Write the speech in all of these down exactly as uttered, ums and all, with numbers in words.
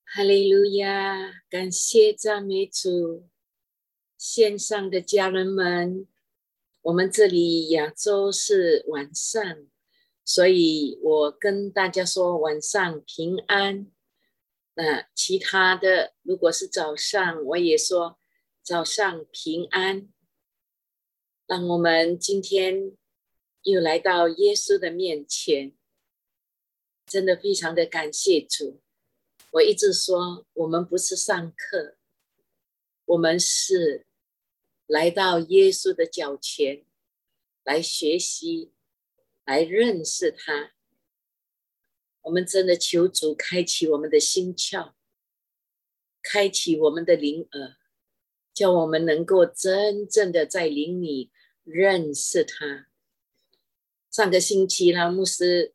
哈利路亚，感谢赞美主。线上的家人们，我们这里亚洲是晚上，所以我跟大家说晚上平安。那其他的如果是早上，我也说早上平安。让我们今天又来到耶稣的面前，真的非常的感谢主。我一直说，我们不是上课，我们是来到耶稣的脚前来学习，来认识他。我们真的求主开启我们的心窍，开启我们的灵耳，叫我们能够真正的在灵里认识他。上个星期呢，牧师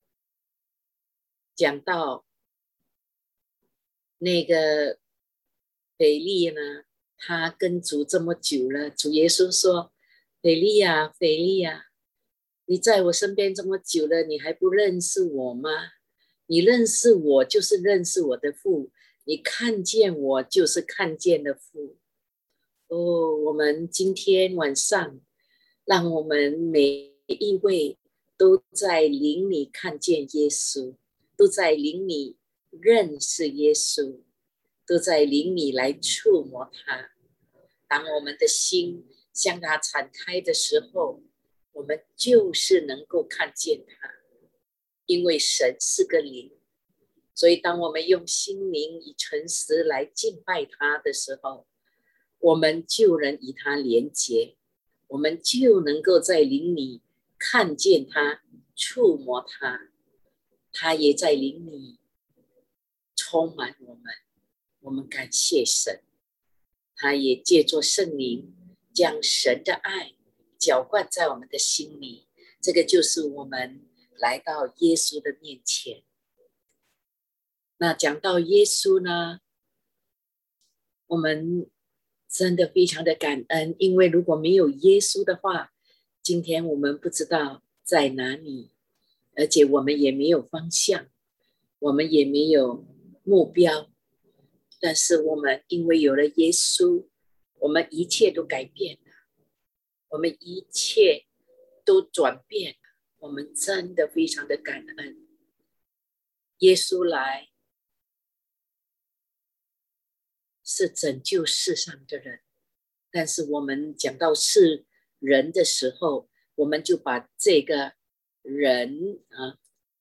讲到那个腓利呢，他跟主这么久了，主耶稣说：腓利啊，腓利啊，你在我身边这么久了，你还不认识我吗？你认识我就是认识我的父，你看见我就是看见了父。哦，我们今天晚上让我们每一位都在灵里看见耶稣，都在灵里认识耶稣，都在灵里来触摸他。当我们的心向他敞开的时候，我们就是能够看见他，因为神是个灵。所以当我们用心灵以诚实来敬拜他的时候，我们就能与他连结，我们就能够在灵里看见他，触摸他，他也在灵里充满我们。我们感谢神，他也借着圣灵将神的爱浇灌在我们的心里。这个就是我们来到耶稣的面前。那讲到耶稣呢，我们真的非常的感恩，因为如果没有耶稣的话，今天我们不知道在哪里，而且我们也没有方向，我们也没有目标。但是我们因为有了耶稣，我们一切都改变了，我们一切都转变了，我们真的非常的感恩。耶稣来是拯救世上的人，但是我们讲到是人的时候，我们就把这个人啊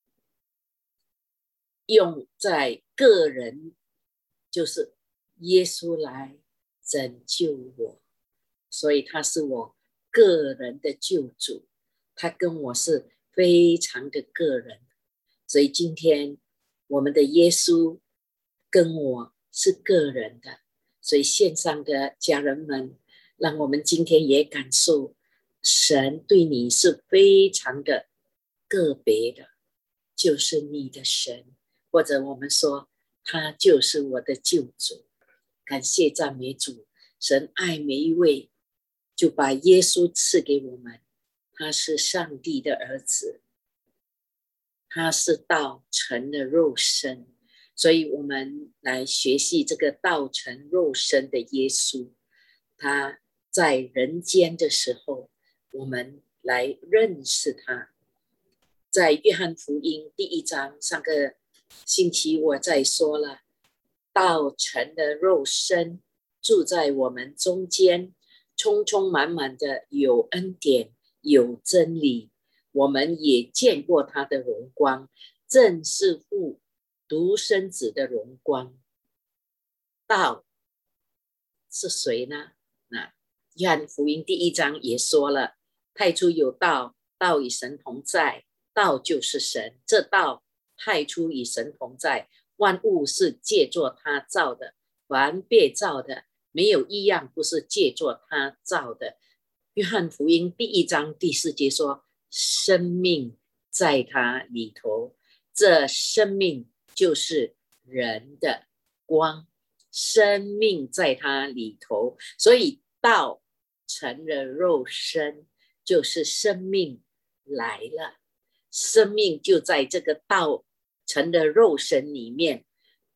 用在个人，就是耶稣来拯救我，所以他是我个人的救主，他跟我是非常的个人。所以今天我们的耶稣跟我是个人的，所以线上的家人们，让我们今天也感受神对你是非常的个别的，就是你的神，或者我们说他就是我的救主。感谢赞美主，神爱每一位，就把耶稣赐给我们，他是上帝的儿子，他是道成的肉身，所以我们来学习这个道成肉身的耶稣。他在人间的时候，我们来认识他。在约翰福音第一章，上个星期我在说了，道成的肉身住在我们中间，充充满满的有恩典有真理，我们也见过他的荣光，正是父独生子的荣光。道是谁呢？那约翰福音第一章也说了，太初有道，道与神同在，道就是神，这道太初与神同在，万物是借作他造的，凡被造的没有一样不是借作他造的。约翰福音第一章第四节说，生命在他里头，这生命就是人的光，生命在他里头，所以道成了肉身，就是生命来了，生命就在这个道成的肉身里面，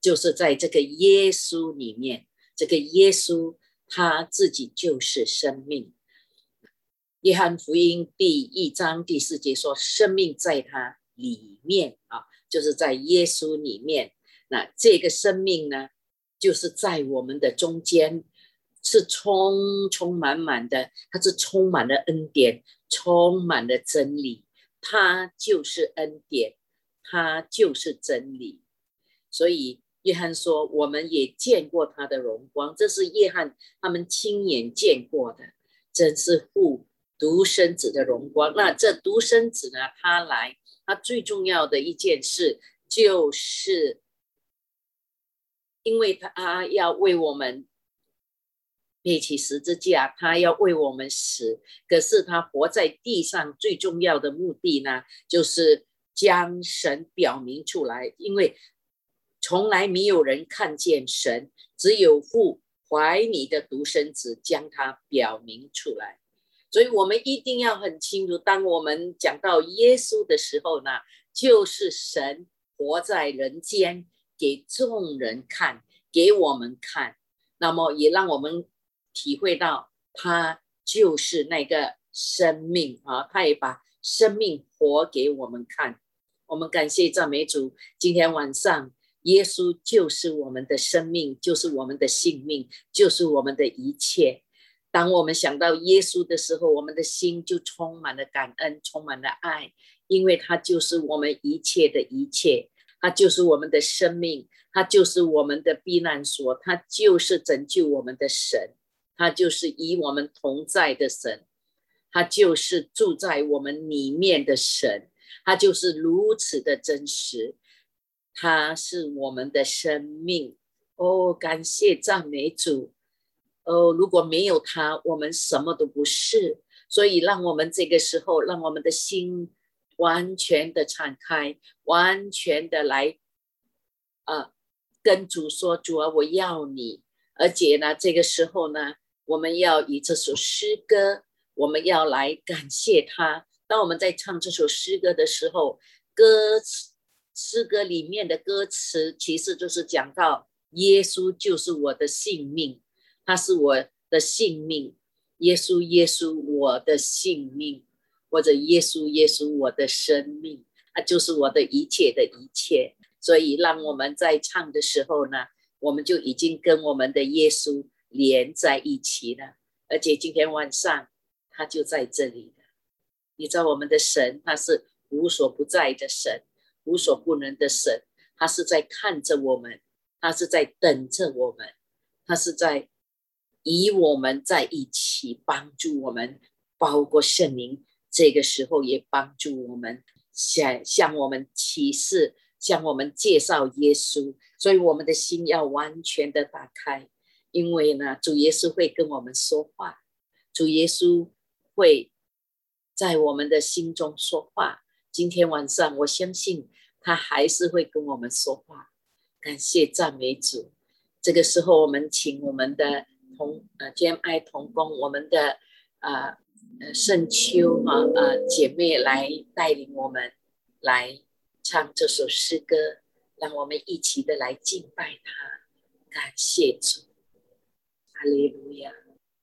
就是在这个耶稣里面，这个耶稣他自己就是生命。约翰福音第一章第四节说，生命在他里面啊，就是在耶稣里面。那这个生命呢，就是在我们的中间，是充充满满的，它是充满了恩典，充满了真理，它就是恩典，它就是真理。所以约翰说，我们也见过他的荣光，这是约翰他们亲眼见过的，真是父独生子的荣光。那这独生子呢，他来，他最重要的一件事就是因为他要为我们背起十字架，他要为我们死，可是他活在地上最重要的目的呢，就是将神表明出来。因为从来没有人看见神，只有父怀里的独生子将他表明出来。所以我们一定要很清楚，当我们讲到耶稣的时候呢，就是神活在人间，给众人看，给我们看，那么也让我们体会到他就是那个生命啊，他也把生命活给我们看。我们感谢赞美主，今天晚上耶稣就是我们的生命，就是我们的性命，就是我们的一切。当我们想到耶稣的时候，我们的心就充满了感恩，充满了爱，因为他就是我们一切的一切，他就是我们的生命，他就是我们的避难所，他就是拯救我们的神，他就是与我们同在的神，他就是住在我们里面的神，他就是如此的真实，他是我们的生命。哦，感谢赞美主。哦，如果没有他，我们什么都不是。所以让我们这个时候，让我们的心完全的敞开，完全的来呃，跟主说，主啊，我要你。而且呢，这个时候呢，我们要以这首诗歌，我们要来感谢他。当我们在唱这首诗歌的时候，歌词诗歌里面的歌词其实就是讲到耶稣就是我的性命，他是我的性命，耶稣耶稣我的性命，或者耶稣耶稣我的生命，他就是我的一切的一切。所以让我们在唱的时候呢，我们就已经跟我们的耶稣连在一起了。而且今天晚上他就在这里了。你知道我们的神他是无所不在的神，无所不能的神，他是在看着我们，他是在等着我们，他是在与我们在一起，帮助我们，包括圣灵这个时候也帮助我们，向向我们启示，向我们介绍耶稣。所以我们的心要完全的打开，因为呢，主耶稣会跟我们说话，主耶稣会在我们的心中说话。今天晚上我相信他还是会跟我们说话。感谢赞美主。这个时候我们请我们的同呃 J M I 同工，我们的呃呃圣秋啊呃姐妹来带领我们来唱这首诗歌，让我们一起的来敬拜他。感谢主，哈利路亚。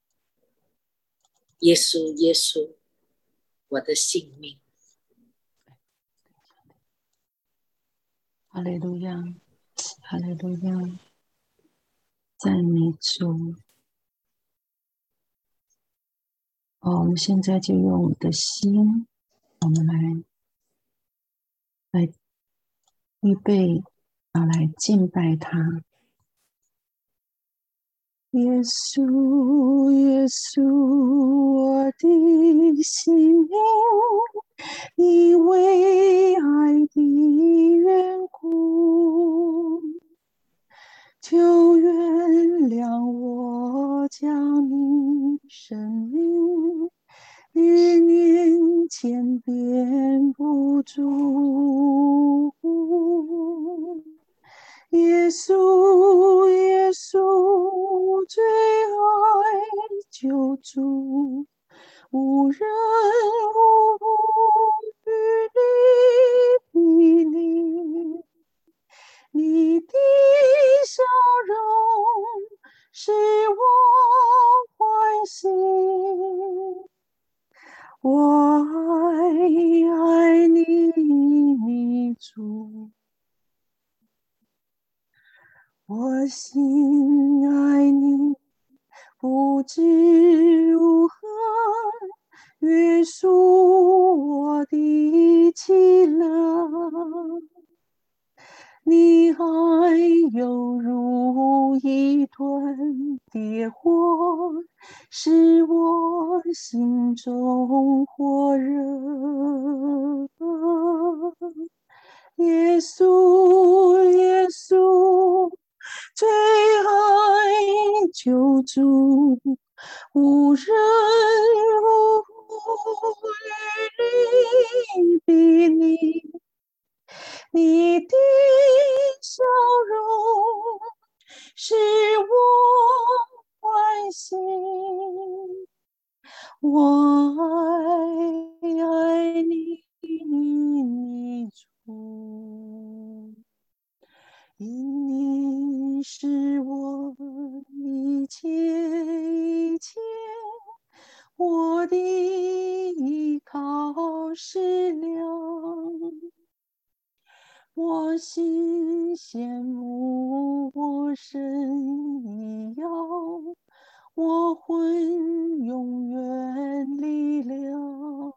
耶稣耶稣我的性命。 哈利路亚，哈利路亚，赞美主。哦，我们现在就用我们的心，我们来来预备啊，来敬拜他。耶稣，耶稣，我的心命，因为爱的缘故，就原谅我将你生命于面前变不住。耶稣，耶稣，最爱救主，无人无物与你比拟，你的我心爱你，不知如何约束我的喜乐。你爱犹如一团烈火，使我心中火热。耶稣，耶稣，最爱救主，无人无与你比拟。你的笑容使我欢喜，我爱爱你，你主，因你是我一切一切，我的依靠是了。我心羡慕我神已要，我魂永远离了。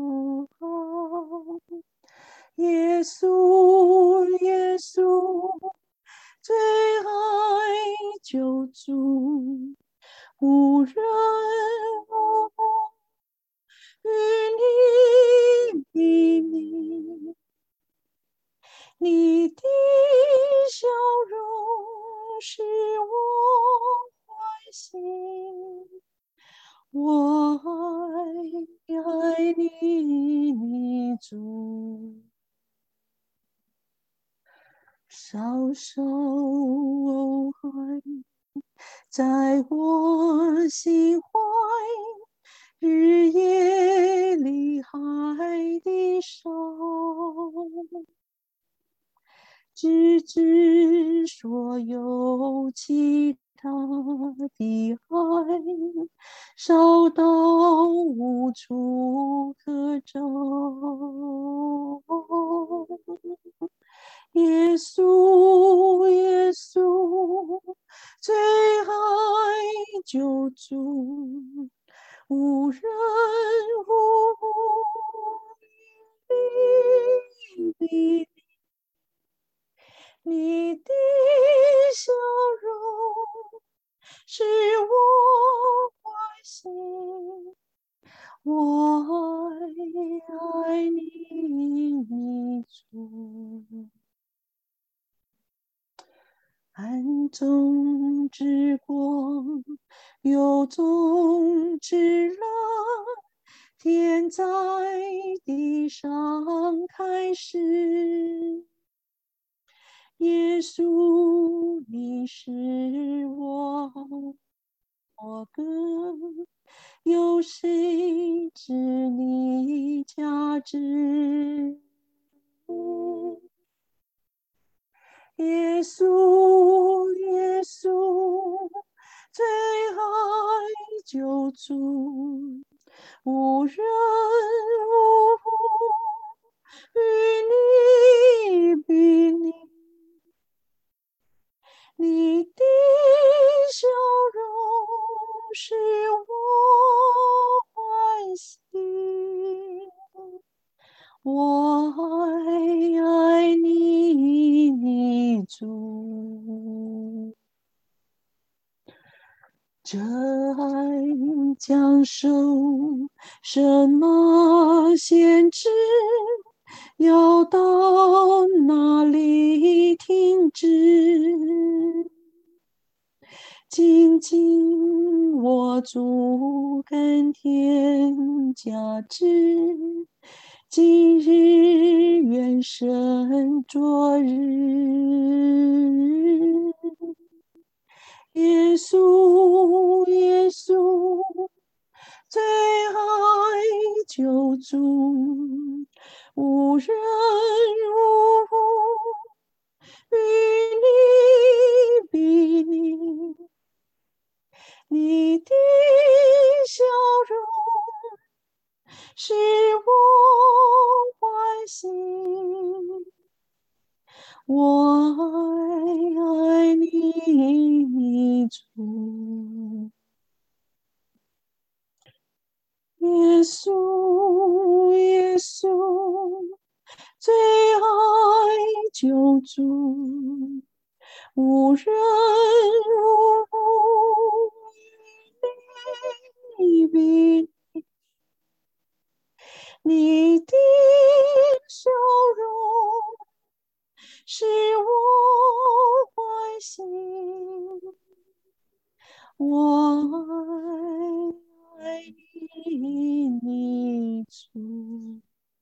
耶稣，耶稣，最爱救主，无人无故与你比拟。你的笑容使我欢喜，我爱爱你，你主。稍稍偶尔在我心怀，日夜里海的烧，直至所有其他的爱烧到无处可找。耶稣，耶稣，最爱救主，无人无故与你比拟。你的笑容使我欢喜，我爱爱你，你主。暗中之光，幽中之乐，天在地上开始。耶稣，你是我我歌，有谁知你价值？耶稣，耶稣，最爱救主，无人无故与你比拟。你的笑容使我欢喜，我爱爱你，你主。这爱将受什么限制？要到哪里停止？紧紧握住甘甜价值，今日远胜昨日。耶稣，耶稣，最爱救主，无人无故与你比拟。你的笑容使我欢喜，我爱爱你。 相助，无人如你比，你的笑容使我欢喜，我爱你，你主。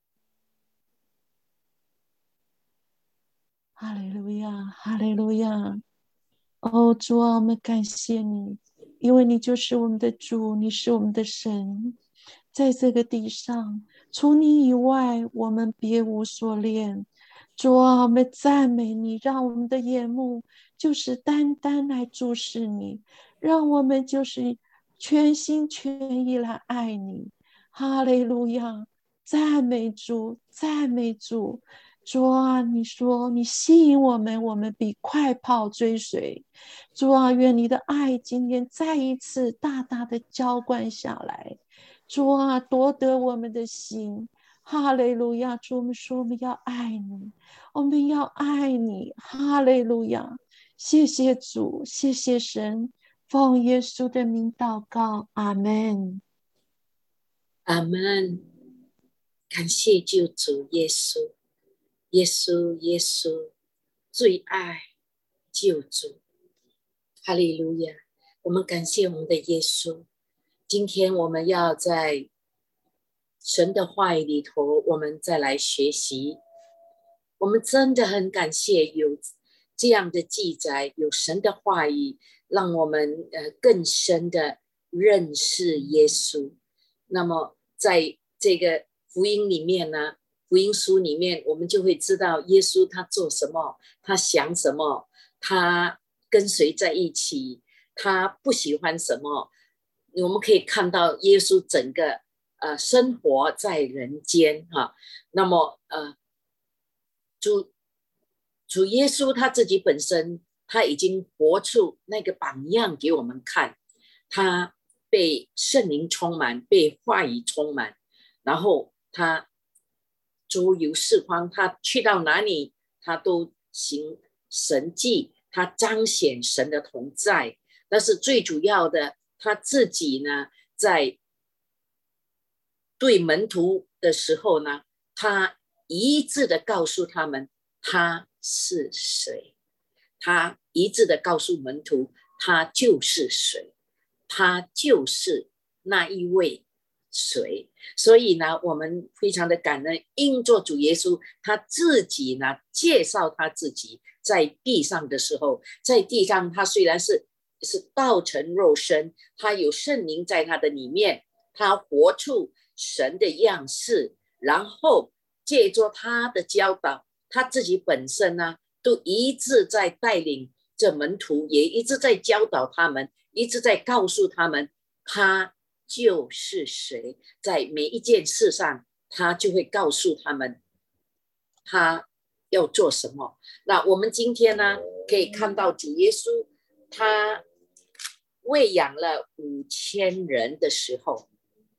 哈利路亚，哈利路亚！哦，主啊，我们感谢你，因为你就是我们的主，你是我们的神。在这个地上，除你以外，我们别无所恋。主啊，我们赞美你，让我们的眼目就是单单来注视你，让我们就是全心全意来爱你。哈利路亚！赞美主，赞美主。主啊，你说你吸引我们，我们比快跑追随。主啊，愿你的爱今天再一次大大的浇灌下来。主啊，夺得我们的心。哈利路亚！主，我们说我们要爱你，我们要爱你。哈利路亚！谢谢主，谢谢神，奉耶稣的名祷告，阿门。 阿们。感谢救主耶稣，耶稣，耶稣，最爱救主。哈利路亚！我们感谢我们的耶稣。今天我们要在神的话语里头，我们再来学习。我们真的很感谢有这样的记载，有神的话语，让我们呃更深的认识耶稣。那么在这个福音里面呢，福音书里面，我们就会知道耶稣他做什么，他想什么，他跟谁在一起，他不喜欢什么。我们可以看到耶稣整个呃生活在人间哈。那么呃主主耶稣他自己本身，他已经活出那个榜样给我们看。他被圣灵充满，被话语充满，然后他周游四方，他去到哪里他都行神迹，他彰显神的同在。但是最主要的，他自己呢，在对门徒的时候呢，他一致的告诉他们他是谁，他一致的告诉门徒他就是谁，他就是那一位谁。所以呢，我们非常的感恩，因着主耶稣他自己呢介绍他自己在地上的时候，在地上他虽然是是道成肉身，他有圣灵在他的里面，他活出神的样式，然后借着他的教导，他自己本身呢都一直在带领这门徒，也一直在教导他们，一直在告诉他们他就是谁。在每一件事上他就会告诉他们他要做什么。那我们今天呢可以看到主耶稣他喂养了五千人的时候，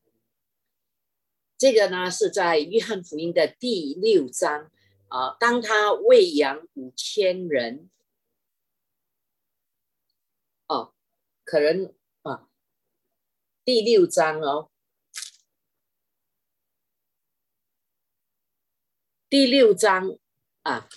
这个呢是在约翰福音的第六章啊，当他喂养五千人哦，可能啊第六章哦，第六章啊，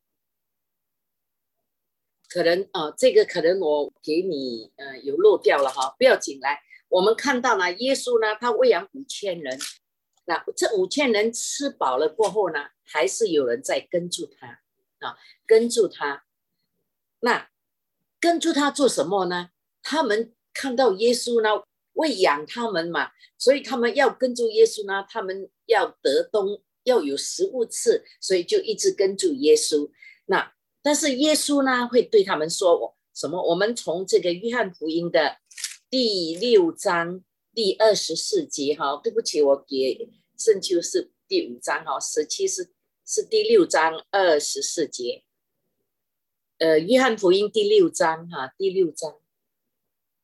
可能呃，这个可能我给你呃有漏掉了哈，不要紧。来，我们看到呢，耶稣呢，他喂养五千人，那这五千人吃饱了过后呢，还是有人在跟住他啊，跟住他。那跟住他做什么呢？他们看到耶稣呢喂养他们嘛，所以他们要跟住耶稣呢，他们要得东，要有食物吃，所以就一直跟住耶稣。那但是耶稣呢会对他们说什么？我们从这个约翰福音的第六章第二十四节哈，对不起，我给圣经是第五章哈，十七是是第六章二十四节。呃，约翰福音第六章哈，第六章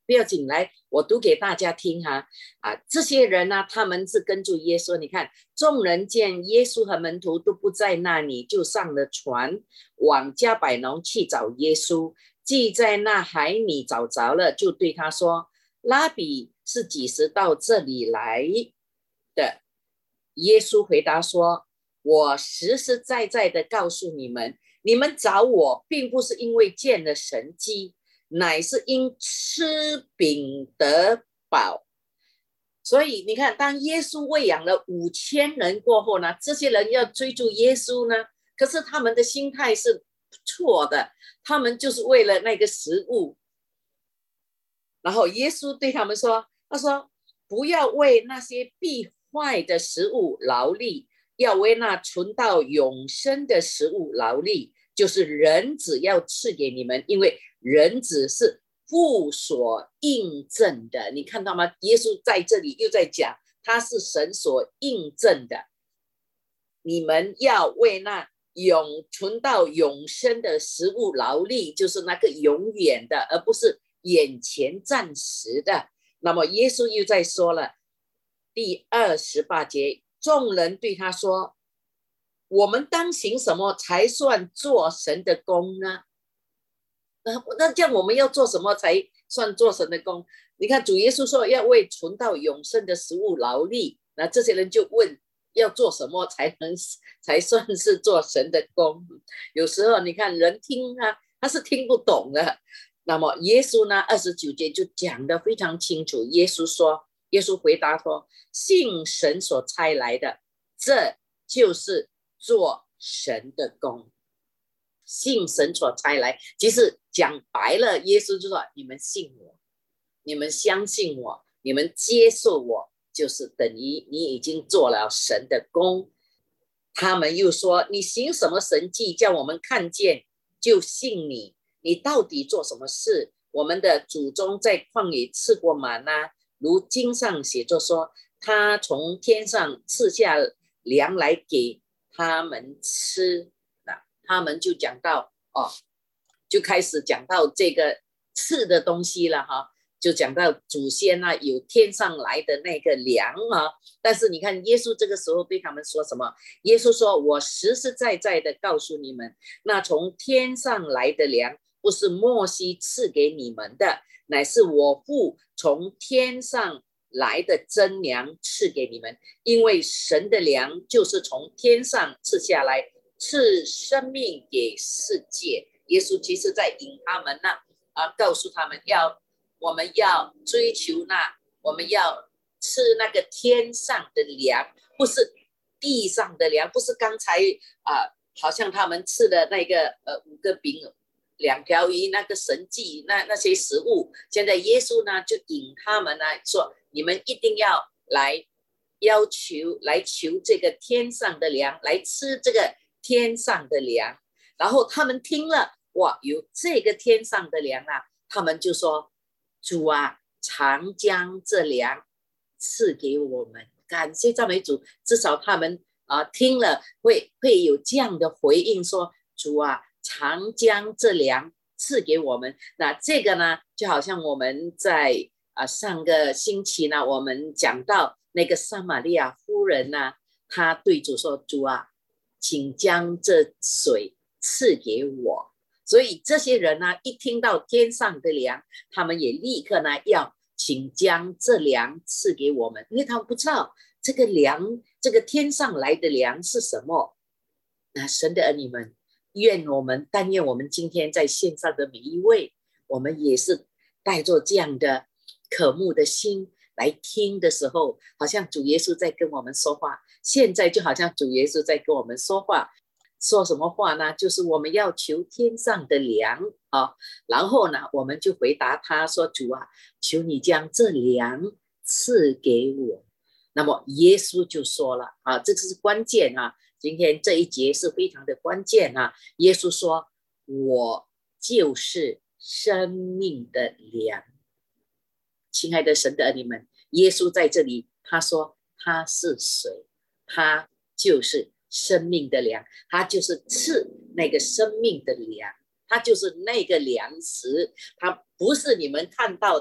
不要紧，来，我读给大家听哈。啊，这些人呢、啊，他们是跟住耶稣。你看，众人见耶稣和门徒都不在那里，就上了船，往加百农去找耶稣。既在那海里找着了，就对他说：“拉比是几时到这里来的？”耶稣回答说：“我实实在在的告诉你们，你们找我，并不是因为见了神迹，乃是因吃饼得饱。”所以你看，当耶稣喂养了五千人过后呢，这些人要追逐耶稣呢，可是他们的心态是错的，他们就是为了那个食物。然后耶稣对他们说：“他说不要为那些必坏的食物劳力，要为那存到永生的食物劳力，就是人子要赐给你们，因为人子是父所印证的。”你看到吗？耶稣在这里又在讲，他是神所印证的。你们要为那永存到永生的食物劳力，就是那个永远的，而不是眼前暂时的。那么耶稣又在说了，第二十八节，众人对他说：“我们当行什么才算做神的工呢？”那这样我们要做什么才算做神的工？你看主耶稣说要为存到永生的食物劳力，那这些人就问要做什么才能才算是做神的工？有时候你看人听啊，他是听不懂的。那么耶稣呢，二十九节就讲得非常清楚。耶稣说，耶稣回答说：“信神所差来的，这就是做神的工。”信神所差来，其实讲白了，耶稣就说：“你们信我，你们相信我，你们接受我，就是等于你已经做了神的工。”他们又说：“你行什么神迹，叫我们看见就信你？你到底做什么事？我们的祖宗在旷野吃过玛纳，如经上写着说，他从天上赐下粮来给他们吃。”他们就讲到哦，就开始讲到这个吃的东西了哈，就讲到祖先啊有天上来的那个粮啊。但是你看耶稣这个时候对他们说什么？耶稣说：“我实实在在的告诉你们，那从天上来的粮不是摩西赐给你们的，乃是我父从天上来的真粮赐给你们。因为神的粮就是从天上赐下来，赐生命给世界。”耶稣其实在引他们呢、啊，告诉他们要我们要追求那，我们要吃那个天上的粮，不是地上的粮，不是刚才啊，好像他们吃的那个呃五个饼两条鱼那个神迹那那些食物。现在耶稣呢就引他们呢说，你们一定要来要求来求这个天上的粮，来吃这个天上的粮。然后他们听了，哇，有这个天上的粮啊，他们就说：“主啊，常将这粮赐给我们。”感谢赞美主，至少他们啊、呃、听了会会有这样的回应说：“主啊，常将这粮赐给我们。”那这个呢，就好像我们在啊、呃、上个星期呢，我们讲到那个撒玛利亚妇人呢，她对主说：“主啊，请将这水赐给我。”所以这些人呢，一听到天上的粮，他们也立刻呢要请将这粮赐给我们，因为他们不知道这个粮，这个天上来的粮是什么。那神的儿女们，愿我们但愿我们今天在线上的每一位，我们也是带着这样的渴慕的心来听的时候，好像主耶稣在跟我们说话。现在就好像主耶稣在跟我们说话，说什么话呢？就是我们要求天上的粮啊，然后呢，我们就回答他说：“主啊，求你将这粮赐给我。”那么耶稣就说了啊，这个是关键啊，今天这一节是非常的关键啊。耶稣说：“我就是生命的粮。”亲爱的神的儿女们，耶稣在这里他说他是谁？他就是生命的粮，他就是赐那个生命的粮，他就是那个粮食，他不是你们看到的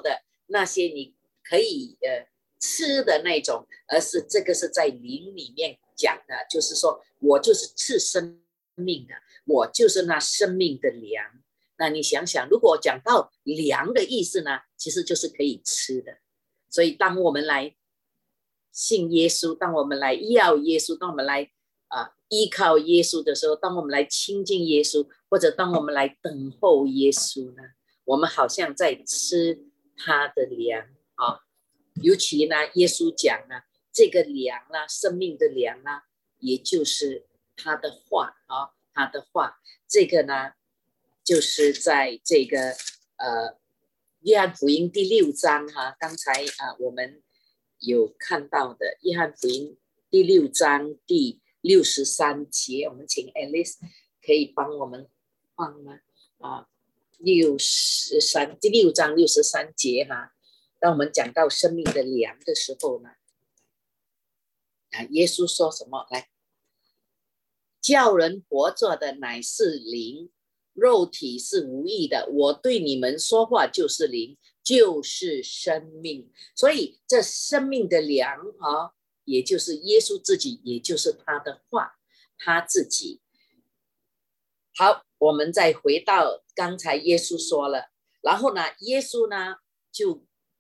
那些你可以呃吃的那种，而是这个是在灵里面讲的，就是说我就是赐生命的，我就是那生命的粮。那你想想，如果讲到粮的意思呢，其实就是可以吃的。所以当我们来信耶稣，当我们来要耶稣，当我们来啊依靠耶稣的时候，当我们来亲近耶稣，或者当我们来等候耶稣呢，我们好像在吃他的粮啊。尤其呢，耶稣讲呢，这个粮啊，生命的粮啊，也就是他的话啊，他的话，这个呢，就是在这个呃约翰福音第六章哈、啊，刚才啊我们有看到的约翰福音第六章第六十三节，我们请 Alice 可以帮我们放吗？啊，六十三第六章六十三节哈、啊。当我们讲到生命的粮的时候呢，啊，耶稣说什么？来，叫人活着的乃是灵，肉体是无益的。我对你们说话就是灵，就是生命。所以这生命的粮啊，也就是耶稣自己，也就是他的话，他自己。好，我们再回到刚才耶稣说了，然后呢，耶稣呢就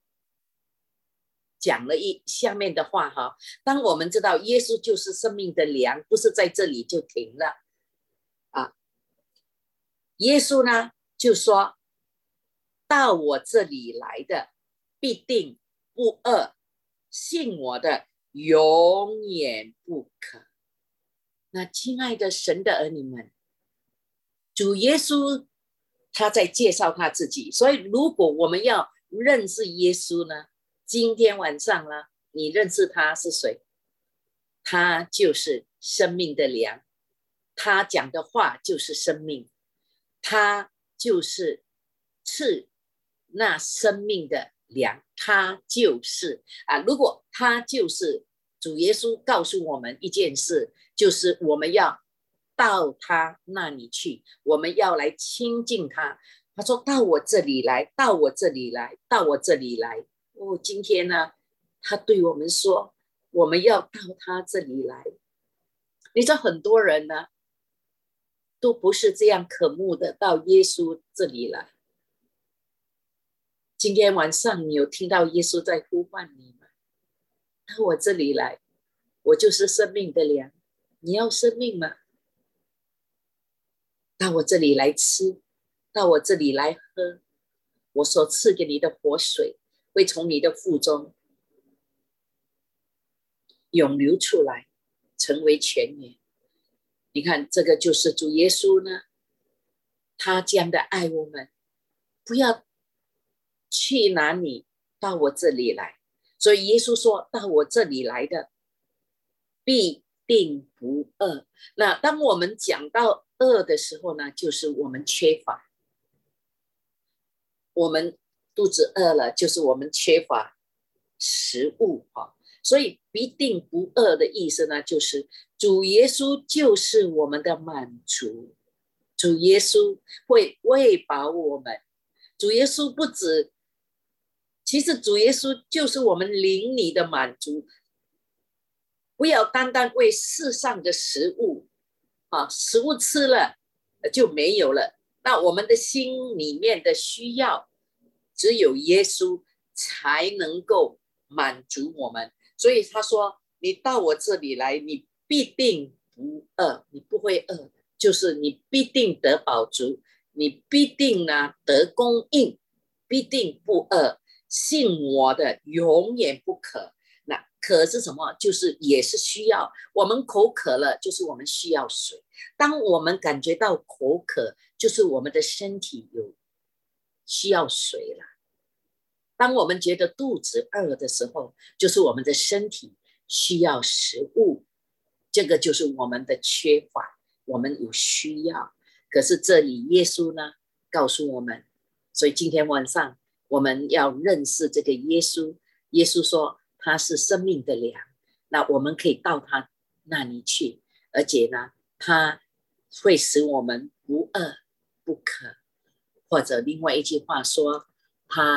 讲了一下面的话哈。当我们知道耶稣就是生命的粮，不是在这里就停了啊。耶稣呢就说，到我这里来的必定不饿，信我的永远不渴。那亲爱的神的儿女们，主耶稣他在介绍他自己，所以如果我们要认识耶稣呢，今天晚上呢，你认识他是谁？他就是生命的粮，他讲的话就是生命，他就是赐那生命的粮，他就是啊。如果他就是主耶稣告诉我们一件事，就是我们要到他那里去，我们要来亲近他。他说到我这里来，到我这里来，到我这里来。哦，今天呢，他对我们说，我们要到他这里来。你知道很多人呢，都不是这样渴慕的到耶稣这里来。今天晚上你有听到耶稣在呼唤你吗？到我这里来，我就是生命的粮。你要生命吗？到我这里来吃，到我这里来喝，我所赐给你的活水会从你的腹中涌流出来，成为泉源。你看，这个就是主耶稣呢，他这样的爱我们，不要去哪里，到我这里来。所以耶稣说，到我这里来的必定不饿。那当我们讲到饿的时候呢，就是我们缺乏，我们肚子饿了，就是我们缺乏食物哈。所以必定不饿的意思呢，就是主耶稣就是我们的满足，主耶稣会喂饱我们。主耶稣不止，其实主耶稣就是我们灵里的满足。不要单单为世上的食物啊，食物吃了就没有了。那我们的心里面的需要，只有耶稣才能够满足我们。所以他说，你到我这里来，你必定不饿，你不会饿，就是你必定得饱足，你必定呢得供应，必定不饿。信我的永远不渴。那渴是什么？就是也是需要，我们口渴了，就是我们需要水。当我们感觉到口渴，就是我们的身体有需要水了。当我们觉得肚子饿的时候，就是我们的身体需要食物，这个就是我们的缺乏，我们有需要。可是这里耶稣呢告诉我们，所以今天晚上我们要认识这个耶稣。耶稣说他是生命的粮，那我们可以到他那里去，而且呢他会使我们不饿不渴，或者另外一句话说，他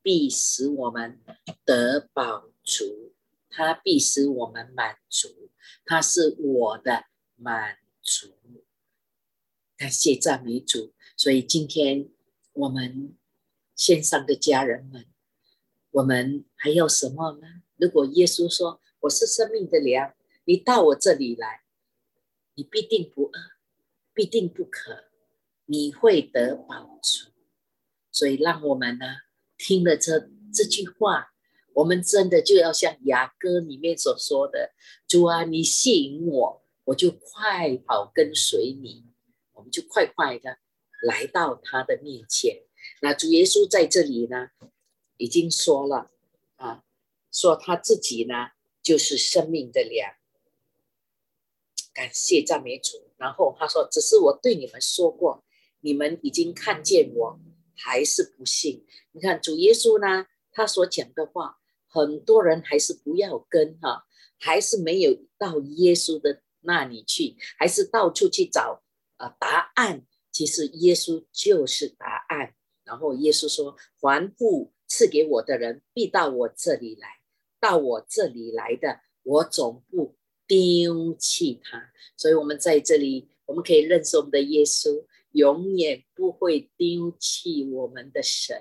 必使我们得饱足，他必使我们满足，他是我的满足。感谢赞美主。所以今天我们线上的家人们，我们还要什么呢？如果耶稣说我是生命的粮，你到我这里来，你必定不饿，必定不渴，你会得饱足。所以让我们呢听了这这句话，我们真的就要像雅歌里面所说的，主啊，你吸引我，我就快跑跟随你，我们就快快的来到他的面前。那主耶稣在这里呢已经说了啊，说他自己呢就是生命的粮。感谢赞美主。然后他说，只是我对你们说过，你们已经看见我，还是不信。你看主耶稣呢，他所讲的话，很多人还是不要跟哈、啊，还是没有到耶稣的那里去，还是到处去找、呃、答案。其实耶稣就是答案。然后耶稣说，凡父赐给我的人必到我这里来，到我这里来的，我总不丢弃他。所以我们在这里，我们可以认识我们的耶稣永远不会丢弃我们的神。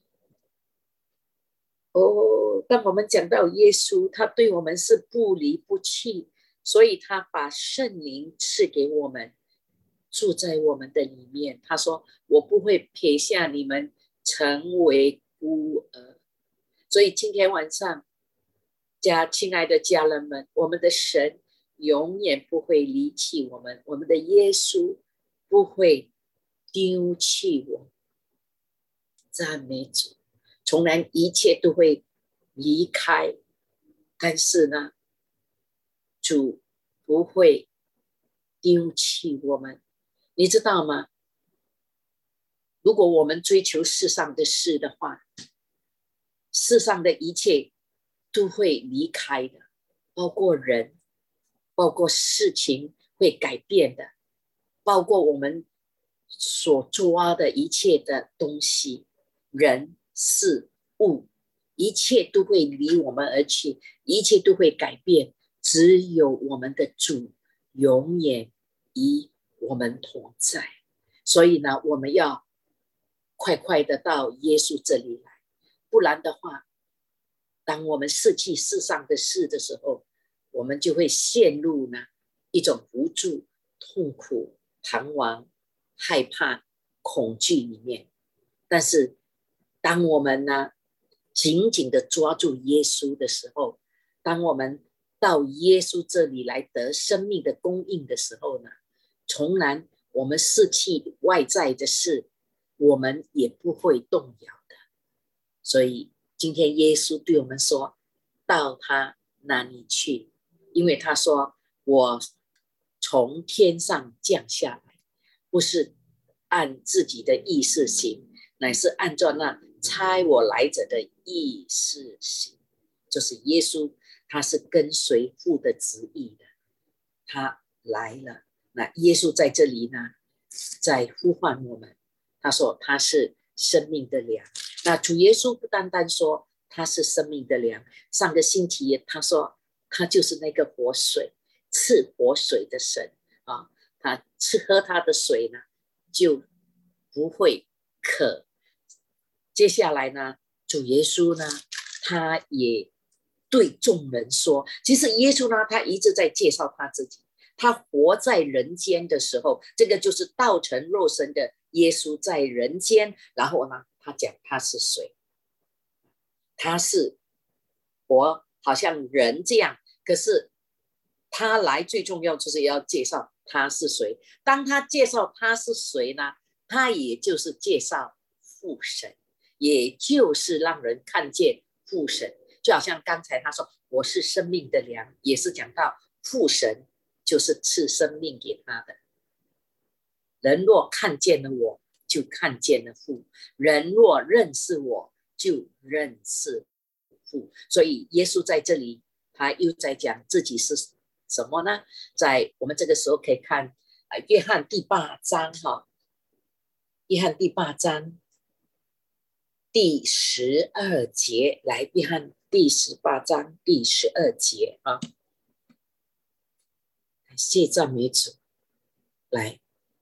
哦，当我们讲到耶稣，他对我们是不离不弃，所以他把圣灵赐给我们，住在我们的里面。他说，我不会撇下你们成为孤儿。所以今天晚上，家亲爱的家人们，我们的神永远不会离弃我们，我们的耶稣不会丢弃我。赞美主。从来一切都会离开，但是呢，主不会丢弃我们。你知道吗？如果我们追求世上的事的话，世上的一切都会离开的，包括人，包括事情会改变的，包括我们所抓的一切的东西，人事物，一切都会离我们而去，一切都会改变，只有我们的主永远与我们同在。所以呢，我们要快快的到耶稣这里来，不然的话，当我们失去世上的事的时候，我们就会陷入呢一种无助、痛苦、彷徨、害怕、恐惧里面。但是当我们呢紧紧的抓住耶稣的时候，当我们到耶稣这里来得生命的供应的时候呢，从来我们失去外在的事，我们也不会动摇的。所以今天耶稣对我们说，到他那里去，因为他说，我从天上降下来，不是按自己的意思行，乃是按照那差我来者的意思行。就是耶稣他是跟随父的旨意的，他来了。那耶稣在这里呢，在呼唤我们，他说他是生命的粮。那主耶稣不单单说他是生命的粮，上个星期他说他就是那个活水，赐活水的神啊，他吃喝他的水呢就不会渴。接下来呢，主耶稣呢他也对众人说，其实耶稣呢他一直在介绍他自己，他活在人间的时候，这个就是道成肉身的耶稣在人间。然后呢他讲他是谁，他是活好像人这样，可是他来最重要就是要介绍他是谁。当他介绍他是谁呢，他也就是介绍父神，也就是让人看见父神。就好像刚才他说我是生命的粮，也是讲到父神就是赐生命给他的。人若看见了我，就看见了父；人若认识我，就认识父。所以耶稣在这里他又在讲自己是什么呢？在我们这个时候可以看约翰第八章哈，约翰第八章第十二节，来约翰第十八章第十二节啊，谢赞美主。来，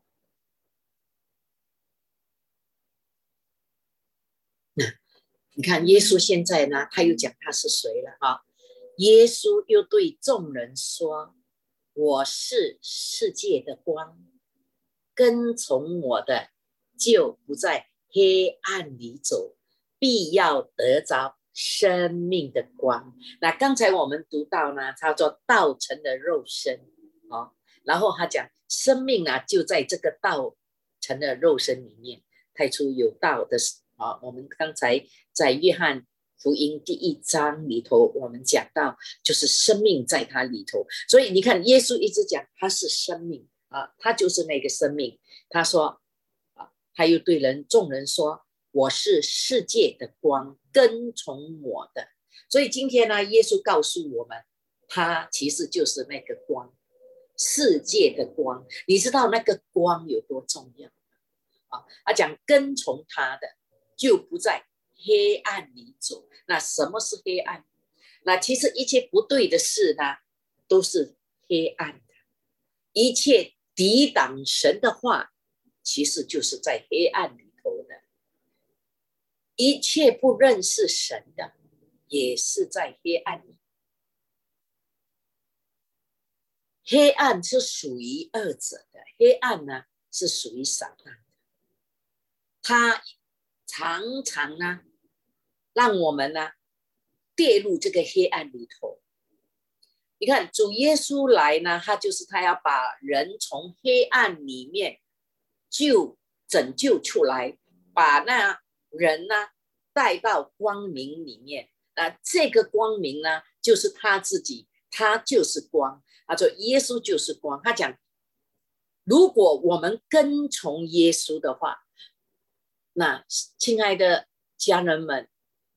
那你看耶稣现在呢，他又讲他是谁了啊？耶稣又对众人说：“我是世界的光，跟从我的，就不在黑暗里走，必要得着生命的光。”那刚才我们读到呢，他说道成的肉身哦，然后他讲生命呢就在这个道成的肉身里面，太初有道的啊。我们刚才在约翰福音第一章里头，我们讲到就是生命在他里头，所以你看耶稣一直讲他是生命啊，他就是那个生命。他说啊，他又对人众人说：“我是世界的光，跟从我的。”所以今天呢，耶稣告诉我们，他其实就是那个光，世界的光。你知道那个光有多重要啊？他讲跟从他的，就不在黑暗里走。那什么是黑暗？那其实一切不对的事呢，都是黑暗的。一切抵挡神的话，其实就是在黑暗里头的。一切不认识神的，也是在黑暗里。黑暗是属于二者的，黑暗呢是属于撒旦的，他常常呢让我们呢跌入这个黑暗里头。你看主耶稣来呢，他就是他要把人从黑暗里面就拯救出来，把那人呢带到光明里面。那这个光明呢，就是他自己，他就是光。他说耶稣就是光。他讲，如果我们跟从耶稣的话，那亲爱的家人们，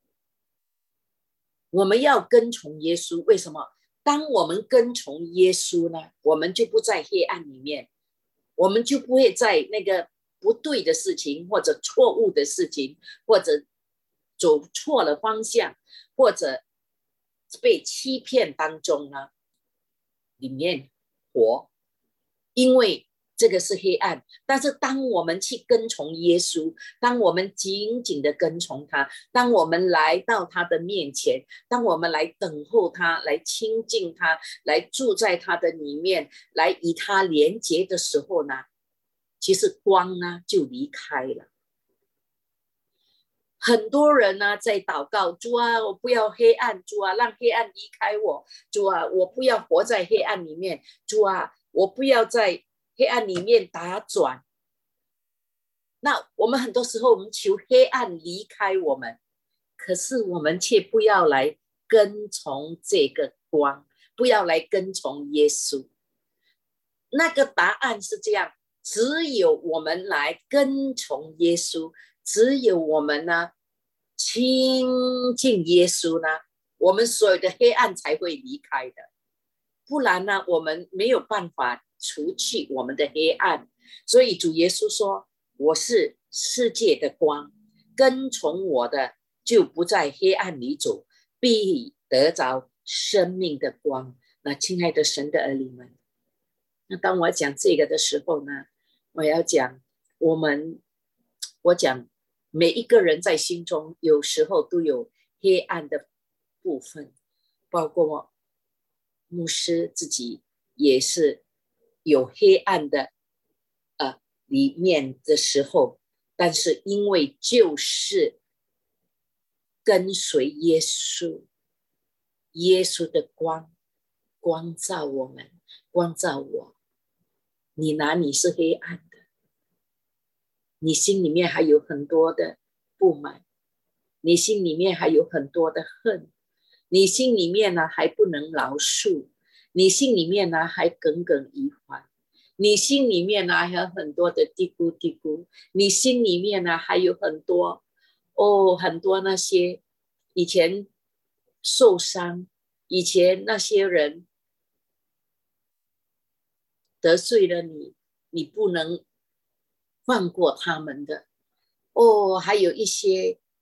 我们要跟从耶稣。为什么？当我们跟从耶稣呢，我们就不在黑暗里面，我们就不会在那个不对的事情，或者错误的事情，或者走错了方向，或者被欺骗当中呢里面活。因为这个是黑暗。但是当我们去跟从耶稣，当我们紧紧的跟从他，当我们来到他的面前，当我们来等候他，来亲近他，来住在他的里面，来与他连结的时候呢，其实光呢就离开了。很多人呢在祷告，主啊，我不要黑暗，主啊，让黑暗离开我，主啊，我不要活在黑暗里面，主啊，我不要在黑暗里面打转。那我们很多时候我们求黑暗离开我们，可是我们却不要来跟从这个光，不要来跟从耶稣。那个答案是这样，只有我们来跟从耶稣，只有我们呢亲近耶稣呢，我们所有的黑暗才会离开的。不然呢，我们没有办法除去我们的黑暗。所以主耶稣说，我是世界的光，跟从我的就不在黑暗里走，必得着生命的光。那亲爱的神的儿女们，那当我讲这个的时候呢，我要讲我们，我讲每一个人在心中有时候都有黑暗的部分，包括我牧师自己也是有黑暗的呃里面的时候，但是因为就是跟随耶稣，耶稣的光光照我们，光照我。你哪里是黑暗的？你心里面还有很多的不满，你心里面还有很多的恨，你心里面呢还不能饶恕，你心里面呢还耿耿于怀，你心里面呢还有很多的嘀咕嘀咕，你心里面呢还有很多哦，很多那些以前受伤，以前那些人得罪了你，你不能放过他们的哦，还有一些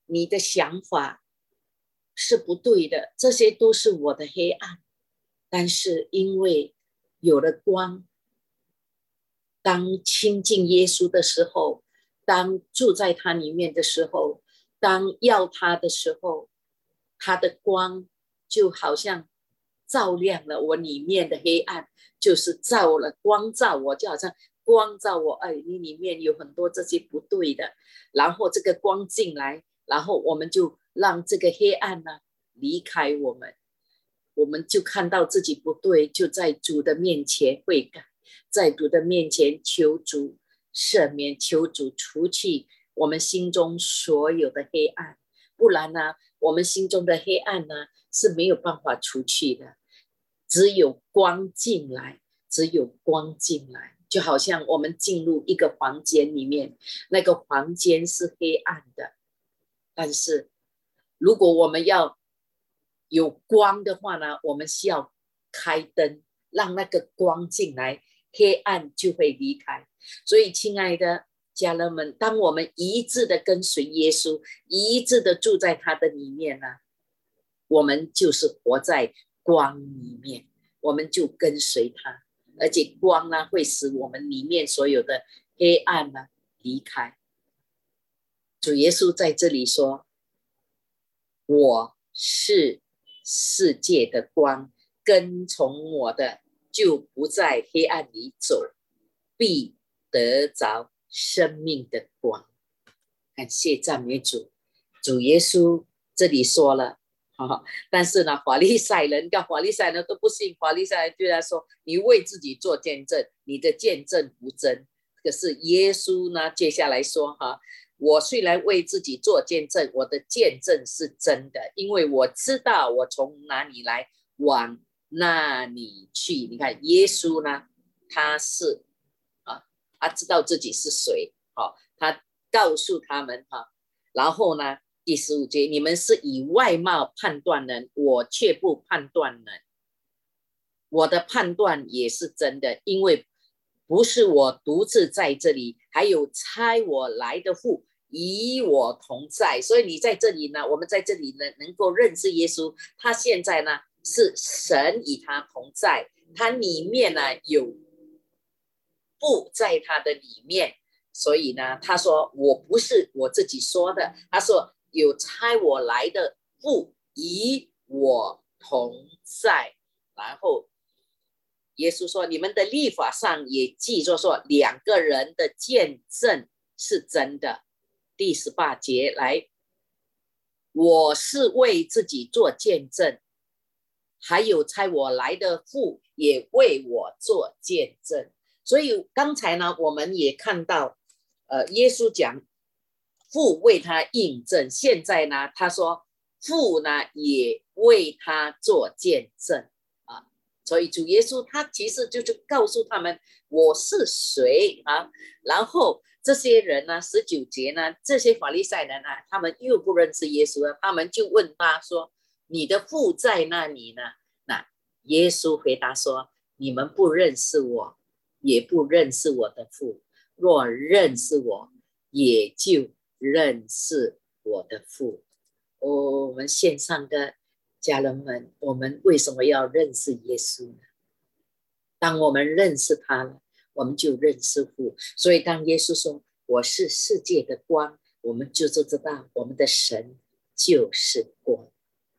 你的想法是不对的，这些都是我的黑暗。但是因为有了光，当亲近耶稣的时候，当住在他里面的时候，当要他的时候，他的光就好像照亮了我里面的黑暗，就是照了光照我，就好像光照我，哎，你里面有很多这些不对的，然后这个光进来，然后我们就让这个黑暗呢离开我们，我们就看到自己不对，就在主的面前悔改，在主的面前求主赦免，求主除去我们心中所有的黑暗，不然呢，我们心中的黑暗呢是没有办法除去的，只有光进来，只有光进来，就好像我们进入一个房间里面，那个房间是黑暗的，但是如果我们要有光的话呢，我们需要开灯，让那个光进来，黑暗就会离开。所以亲爱的家人们，当我们一致的跟随耶稣，一致的住在他的里面呢，我们就是活在光里面，我们就跟随他，而且光呢会使我们里面所有的黑暗呢离开。主耶稣在这里说，我是世界的光，跟从我的就不在黑暗里走，必得着生命的光。感谢赞美主，主耶稣这里说了，哦、但是呢，法利赛人跟法利赛人都不信，法利赛人对他说：“你为自己做见证，你的见证不真。”可是耶稣呢，接下来说：“哈，我虽然为自己做见证，我的见证是真的，因为我知道我从哪里来，往那里去。”你看，耶稣呢，他是啊，他知道自己是谁，好、哦，他告诉他们哈、啊，然后呢，第十五节，你们是以外貌判断人，我却不判断人，我的判断也是真的，因为不是我独自在这里，还有差我来的父与我同在。所以你在这里呢，我们在这里呢能够认识耶稣，他现在呢是神与他同在，他里面呢有父在他的里面，所以呢他说我不是我自己说的，他说有差我来的父与我同在。然后耶稣说，你们的律法上也记着说，两个人的见证是真的。第十八节来，我是为自己做见证，还有差我来的父也为我做见证。所以刚才呢，我们也看到，呃，耶稣讲父为他印证，现在呢，他说父呢也为他做见证。所以主耶稣他其实就是告诉他们我是谁啊，然后这些人呢，十九节呢，这些法利赛人啊，他们又不认识耶稣了，他们就问他说，你的父在那里呢？那耶稣回答说，你们不认识我，也不认识我的父，若认识我，也就认识我的父。哦，我们线上的家人们，我们为什么要认识耶稣呢？当我们认识他了，我们就认识父。所以当耶稣说我是世界的光，我们就知道我们的神就是光，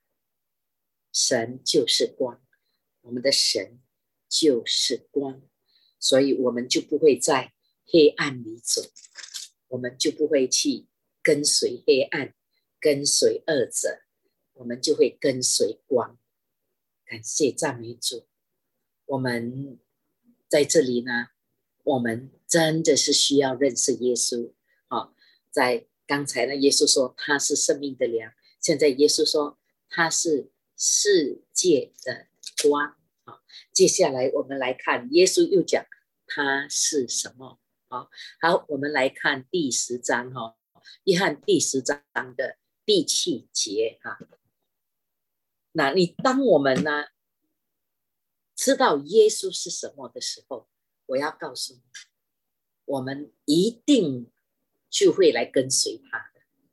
神就是光，我们的神就是光，所以我们就不会在黑暗里走，我们就不会去跟随黑暗，跟随恶者，我们就会跟随光。感谢赞美主，我们在这里呢，我们真的是需要认识耶稣。哦、在刚才呢，耶稣说他是生命的粮，现在耶稣说他是世界的光。哦、接下来我们来看耶稣又讲他是什么。哦、好，我们来看第十章、哦、约翰第十章的第七节、啊、那你当我们呢知道耶稣是什么的时候，我要告诉你，我们一定就会来跟随他的。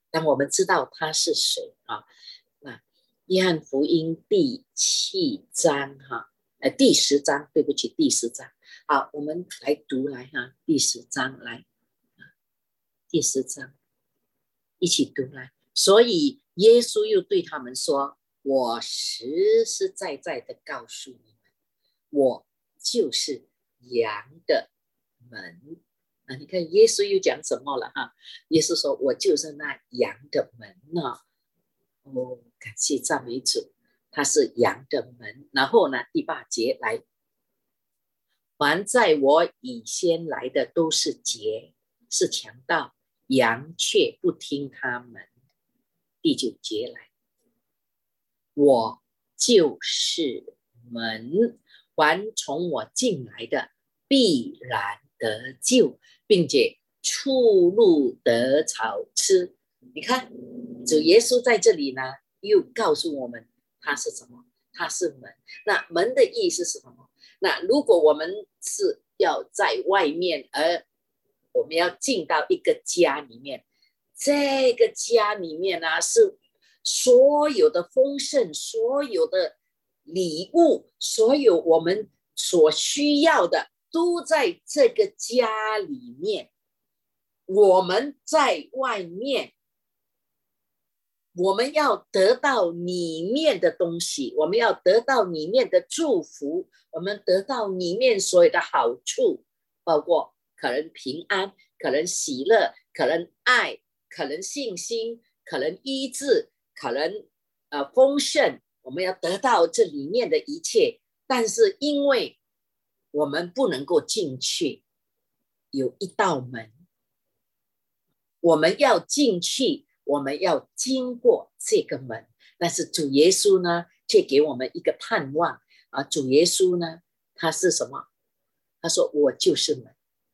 当我们知道他是谁啊，那约翰福音第七章哈，呃第十章，对不起，第十章。好，我们来读来哈，第十章来，第十章一起读来。所以耶稣又对他们说：“我实实在在的告诉你们，我就是羊的门。”啊，你看耶稣又讲什么了哈？耶稣说：“我就是那羊的门呢。”哦，感谢赞美主，他是羊的门。然后呢，第八节来，凡在我以先来的都是劫，是强盗，羊却不听他们。第九节来，我就是门，凡从我进来的必然得救，并且出入得草吃。你看主耶稣在这里呢，又告诉我们他是什么？他是门。那门的意思是什么？那如果我们是要在外面，而我们要进到一个家里面，这个家里面呢，是所有的丰盛，所有的礼物，所有我们所需要的都在这个家里面。我们在外面，我们要得到里面的东西，我们要得到里面的祝福，我们得到里面所有的好处，包括可能平安，可能喜乐，可能爱，可能信心，可能医治，可能呃丰盛，我们要得到这里面的一切。但是因为我们不能够进去，有一道门，我们要进去，我们要经过这个门。但是主耶稣呢，却给我们一个盼望啊！主耶稣呢，他是什么？他说：“我就是门。”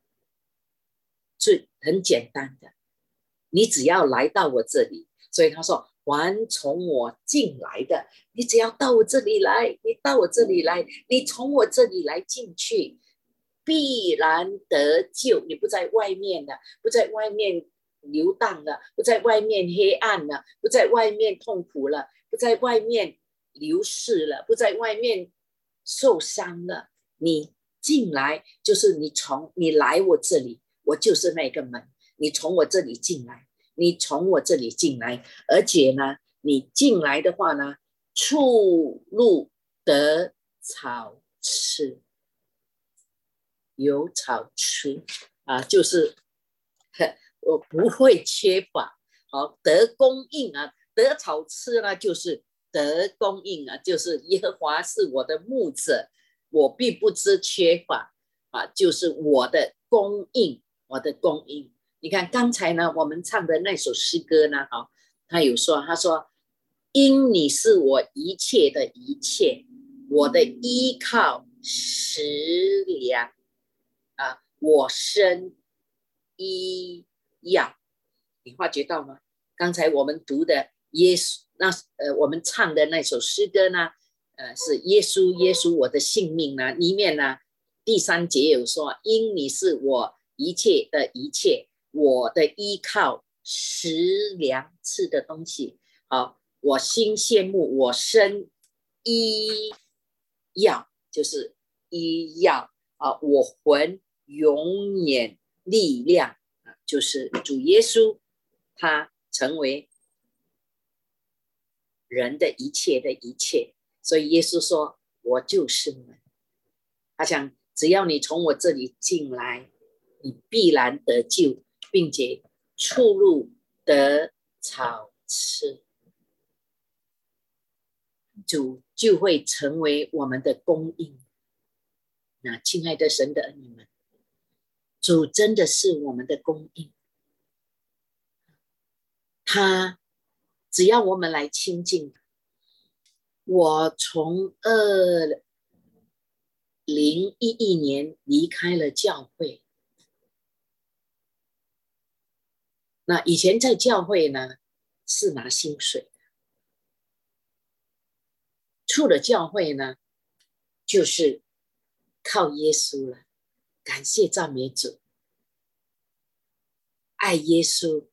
最很简单的，你只要来到我这里，所以他说：“凡从我进来的，你只要到我这里来，你到我这里来，你从我这里来进去，必然得救。你不在外面了，不在外面流荡了，不在外面黑暗了，不在外面痛苦了，不在外面流逝了，不在外面受伤了。你进来就是你从你来我这里，我就是那个门。你从我这里进来，你从我这里进来，而且呢，你进来的话呢，出入得草吃，有草吃啊，就是我不会缺乏，好得供应啊，得草吃呢，就是得供应啊，就是耶和华是我的牧者，我并不知缺乏啊，就是我的供应，我的供应。你看刚才呢，我们唱的那首诗歌呢，哈，他有说，他说，因你是我一切的一切，我的依靠食粮啊，我生医药。你发觉到吗？刚才我们读的耶稣，那呃，我们唱的那首诗歌呢，呃，是耶稣，耶稣我的性命呢，里面呢，第三节有说，因你是我一切的一切，我的依靠，食粮吃的东西。好，我心羡慕，我生医药，就是医药啊，我魂永远力量啊，就是主耶稣，他成为人的一切的一切。所以耶稣说，我就是门。他讲，只要你从我这里进来，你必然得救，并且出入得草吃，主就会成为我们的供应。那亲爱的神的儿女们，主真的是我们的供应，他只要我们来亲近。我从二零一一年离开了教会，那以前在教会呢是拿薪水，出了教会呢就是靠耶稣了。感谢赞美主，爱耶稣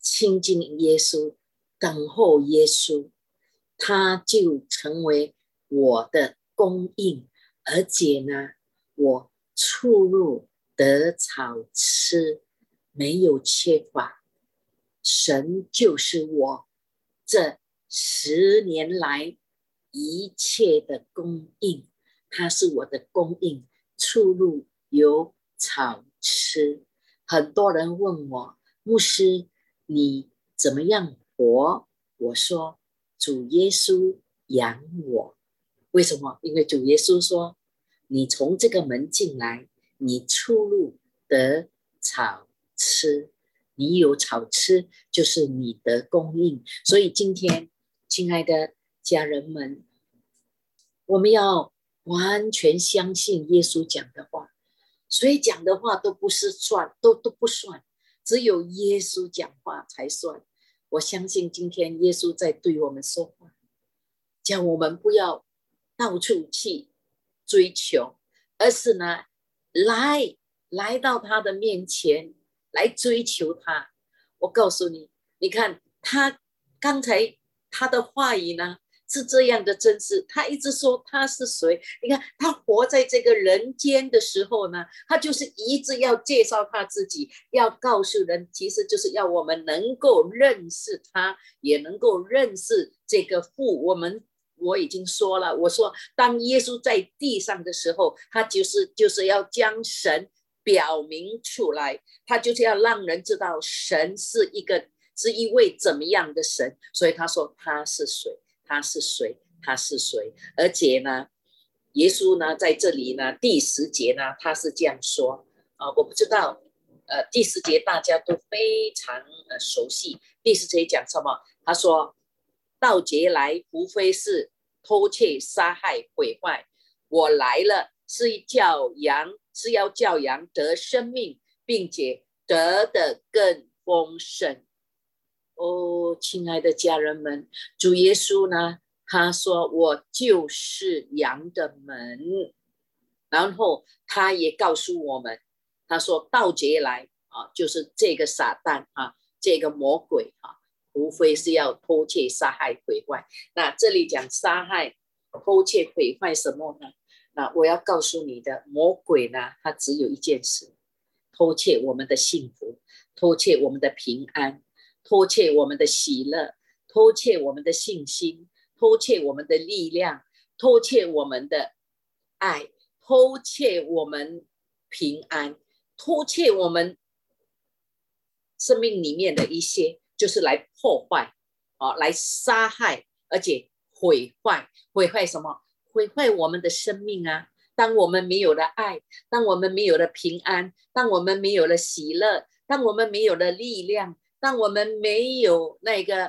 亲近耶稣，等候耶稣，他就成为我的供应，而且呢，我出入得草吃，没有缺乏。神就是我这十年来一切的供应，他是我的供应，出入有草吃。很多人问我，牧师，你怎么样活？我说，主耶稣养我。为什么？因为主耶稣说，你从这个门进来，你出入得草吃，你有草吃，就是你的供应。所以今天，亲爱的家人们，我们要完全相信耶稣讲的话，谁讲的话都不是算，都都不算，只有耶稣讲话才算。我相信今天耶稣在对我们说话，叫我们不要到处去追求，而是呢，来来到他的面前来追求他。我告诉你，你看他刚才他的话语呢是这样的真实，他一直说他是谁。你看他活在这个人间的时候呢，他就是一直要介绍他自己，要告诉人，其实就是要我们能够认识他，也能够认识这个父。我们我已经说了，我说当耶稣在地上的时候，他就是就是要将神表明出来，他就是要让人知道神是一个是一位怎么样的神。所以他说他是谁，他是谁，他是谁。而且呢，耶稣呢在这里呢第十节呢，他是这样说啊、呃，我不知道，呃，第十节大家都非常呃熟悉。第十节讲什么？他说，盗贼来，无非是偷窃、杀害、毁坏。我来了，是叫羊，是要叫羊得生命，并且得的更丰盛。哦，亲爱的家人们，主耶稣呢，他说我就是羊的门，然后他也告诉我们，他说盗贼来啊，就是这个撒旦啊，这个魔鬼啊，无非是要偷窃、杀害、毁坏。那这里讲杀害、偷窃、毁坏什么呢？那我要告诉你的，魔鬼呢，他只有一件事，偷窃我们的幸福，偷窃我们的平安，偷窃我们的喜乐，偷窃我们的信心，偷窃我们的力量，偷窃我们的爱，偷窃我们平安，偷窃我们生命里面的一些，就是来破坏、哦、来杀害，而且毁坏。毁坏什么？毁坏我们的生命啊！当我们没有了爱，当我们没有了平安，当我们没有了喜乐，当我们没有了力量，当我们没有那个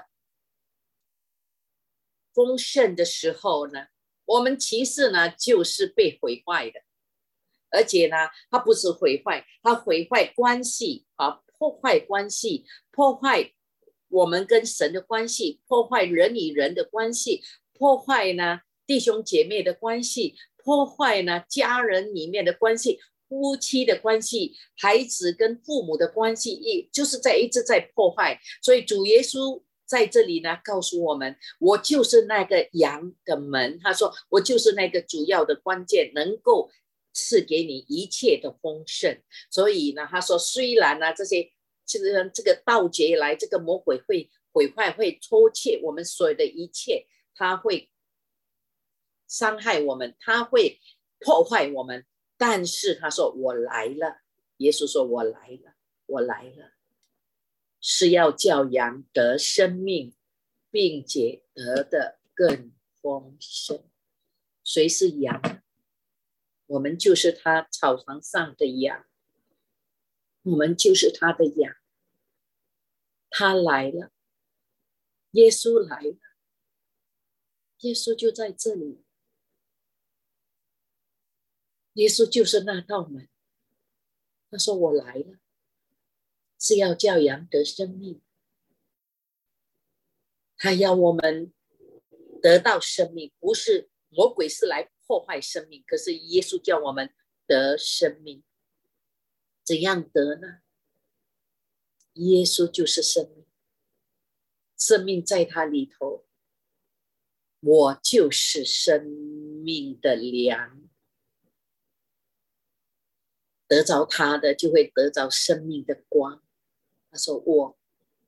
丰盛的时候呢，我们其实呢就是被毁坏的。而且呢，它不是毁坏，它毁坏关系啊，破坏关系，破坏我们跟神的关系，破坏人与人的关系，破坏呢弟兄姐妹的关系，破坏呢家人里面的关系，夫妻的关系，孩子跟父母的关系，也就是在一直在破坏。所以主耶稣在这里呢告诉我们，我就是那个羊的门，他说我就是那个主要的关键，能够赐给你一切的丰盛。所以呢他说虽然呢这些其实这个盗贼来，这个魔鬼会毁坏，会偷窃我们所有的一切，他会伤害我们，他会破坏我们，但是他说我来了，耶稣说我来了，我来了，是要叫羊得生命，并且得的更丰盛。谁是羊？我们就是他草场上的羊，我们就是他的羊。他来了，耶稣来了，耶稣就在这里，耶稣就是那道门。他说我来了，是要叫羊得生命，他要我们得到生命，不是魔鬼是来破坏生命，可是耶稣叫我们得生命。怎样得呢？耶稣就是生命， 生命在他里头，我就是生命的粮。得着他的就会得着生命的光。他说我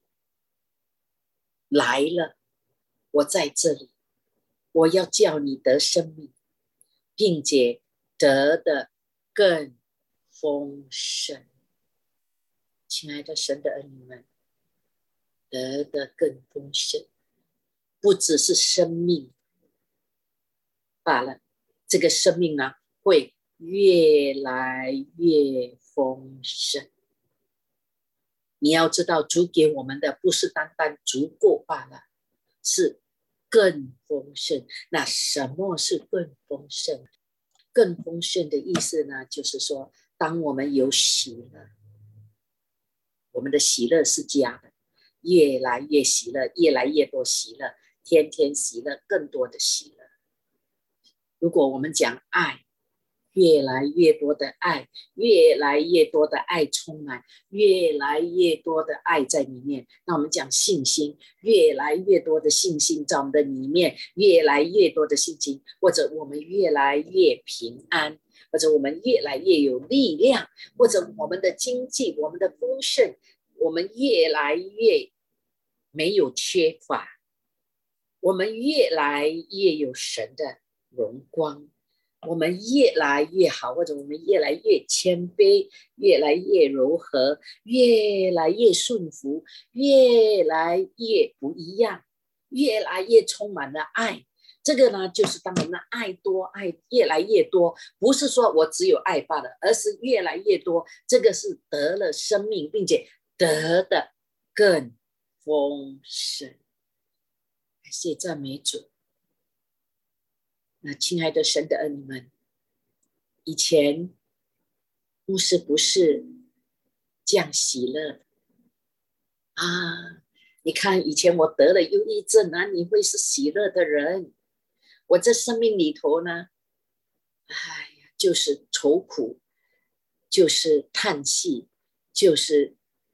来了，我在这里，我要叫你得生命，并且得的更丰盛。亲爱的神的儿女们，得的更丰盛，不只是生命罢了，这个生命呢会越来越丰盛。你要知道，主给我们的不是单单足够罢了，是更丰盛。那什么是更丰盛？更丰盛的意思呢，就是说，当我们有喜乐，我们的喜乐是加的，越来越喜乐，越来越多喜乐，天天喜乐，更多的喜乐。如果我们讲爱，越来越多的爱，越来越多的爱充满，越来越多的爱在里面。那我们讲信心，越来越多的信心在我们的里面，越来越多的信心，或者我们越来越平安，或者我们越来越有力量，或者我们的经济，我们的丰盛，我们越来越没有缺乏，我们越来越有神的荣光，我们越来越好，或者我们越来越谦卑，越来越柔和，越来越顺服，越来越不一样，越来越充满了爱。这个呢，就是当我们的爱多，爱越来越多，不是说我只有爱罢了，而是越来越多。这个是得了生命，并且得的更丰盛。感谢赞美主。那亲爱的神的儿女们，以前牧师不是这样喜乐啊！你看以前我得了忧郁症啊，你会是喜乐的人？我这生命里头呢，哎呀，就是愁苦，就是叹气，就是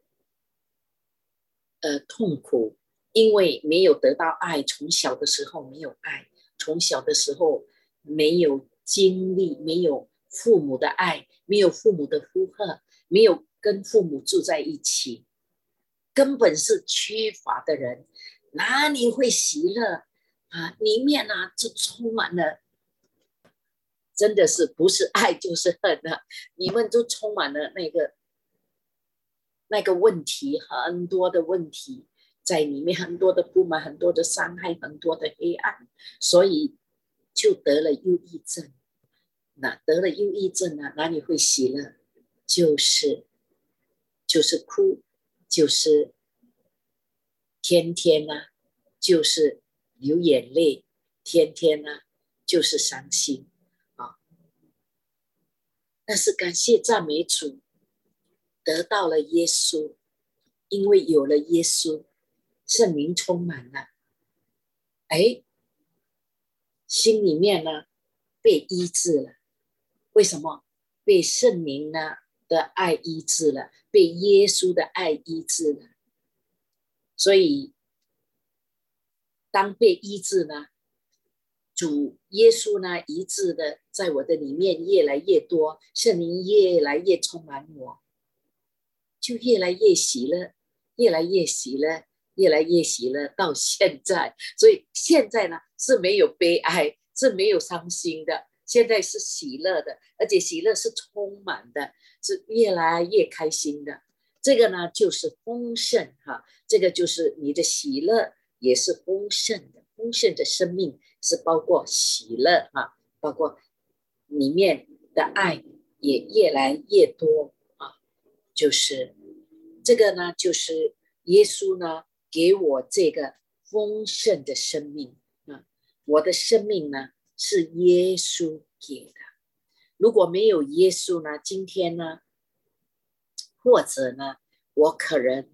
呃痛苦，因为没有得到爱，从小的时候没有爱。从小的时候没有经历，没有父母的爱，没有父母的呼喝，没有跟父母住在一起，根本是缺乏的人，哪里会喜乐啊？里面啊就充满了，真的是不是爱就是恨啊！你们都充满了那个那个问题，很多的问题在里面，很多的不满，很多的伤害，很多的黑暗，所以就得了忧郁症。那得了忧郁症啊，哪里会喜乐？就是就是哭，就是天天啊，就是流眼泪，天天啊，就是伤心啊。但是感谢赞美主，得到了耶稣，因为有了耶稣，圣灵充满了，哎，心里面呢被医治了。为什么？被圣灵呢的爱医治了，被耶稣的爱医治了。所以当被医治呢，主耶稣呢医治的在我的里面越来越多，圣灵越来越充满我，就越来越喜乐，越来越喜乐，越来越喜乐到现在。所以现在呢是没有悲哀，是没有伤心的，现在是喜乐的，而且喜乐是充满的，是越来越开心的。这个呢就是丰盛哈，这个就是你的喜乐也是丰盛的，丰盛的生命是包括喜乐哈，包括里面的爱也越来越多啊，就是这个呢，就是耶稣呢给我这个丰盛的生命啊，我的生命呢是耶稣给的。如果没有耶稣呢，今天呢，或者呢，我可能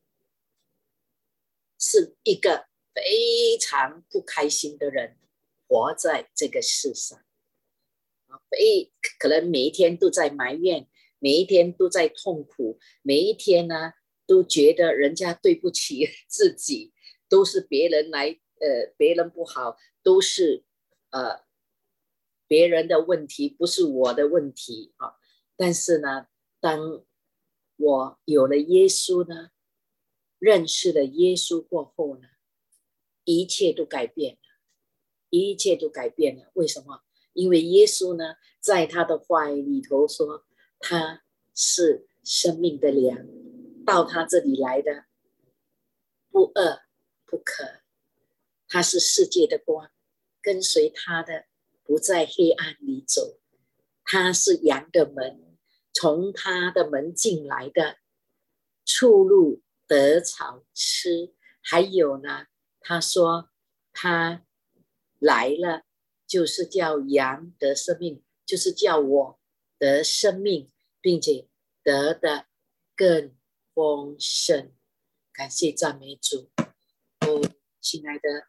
是一个非常不开心的人，活在这个世上，可能每一天都在埋怨，每一天都在痛苦，每一天呢都觉得人家对不起自己， 都是别人来，呃，别人不好，都是呃别人的问题，不是我的问题啊。但是呢，当我有了耶稣呢，认识了耶稣过后呢，一切都改变了，一切都改变了。为什么？因为耶稣呢，在他的话语里头说，他是生命的粮，到他这里来的不饿不渴，他是世界的光，跟随他的不在黑暗里走，他是羊的门，从他的门进来的，出入得草吃。还有呢，他说他来了，就是叫羊得生命，就是叫我得生命，并且得的更丰盛。感谢赞美主。哦，亲爱的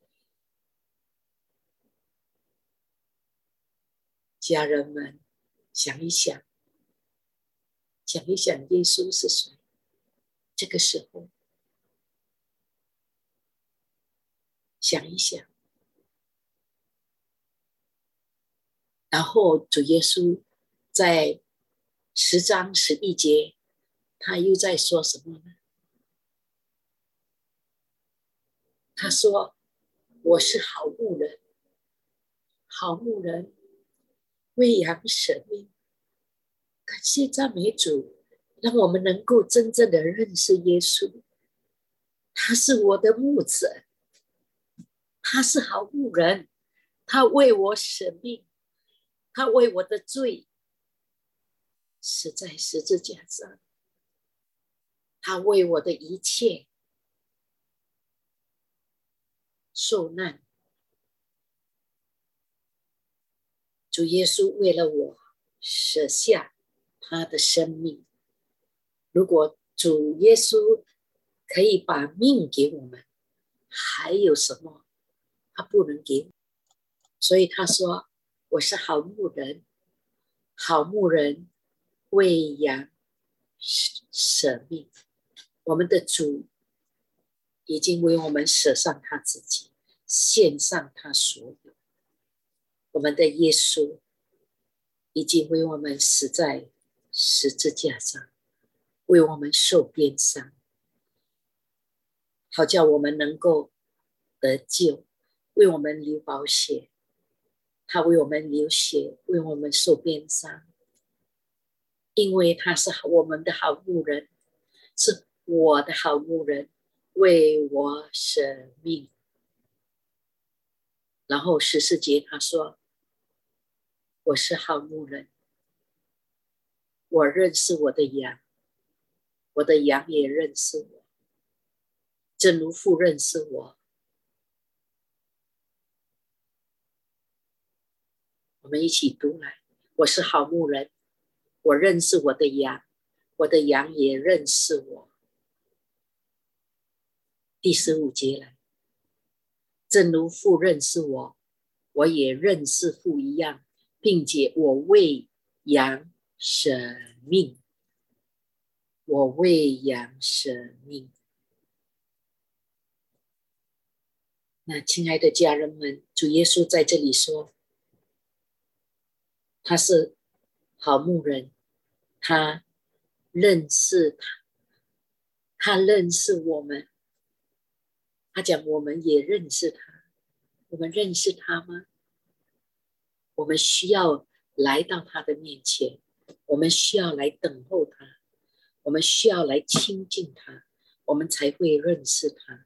家人们，想一想，想一想耶稣是谁。这个时候想一想，然后主耶稣在十章十一节，他又在说什么呢？他说，我是好牧人，好牧人为羊舍命。感谢赞美主，让我们能够真正的认识耶稣。他是我的牧者，他是好牧人，他为我舍命，他为我的罪死在十字架上，他为我的一切受难。主耶稣为了我舍下他的生命。如果主耶稣可以把命给我们，还有什么他不能给我？所以他说，我是好牧人，好牧人为羊舍命。我们的主已经为我们舍上他自己，献上他所有。我们的耶稣已经为我们死在十字架上，为我们受鞭伤，好叫我们能够得救，为我们流宝血。他为我们流血，为我们受鞭伤，因为他是我们的好牧人，是我的好牧人，为我舍命。然后十四节他说，我是好牧人，我认识我的羊，我的羊也认识我，正如父认识我。我们一起读来，我是好牧人，我认识我的羊，我的羊也认识我。第十五节来，正如父认识我，我也认识父一样，并且我为羊舍命，我为羊舍命。那亲爱的家人们，主耶稣在这里说，他是好牧人，他认识他，他认识我们。他讲我们也认识他，我们认识他吗？我们需要来到他的面前，我们需要来等候他，我们需要来亲近他，我们才会认识他。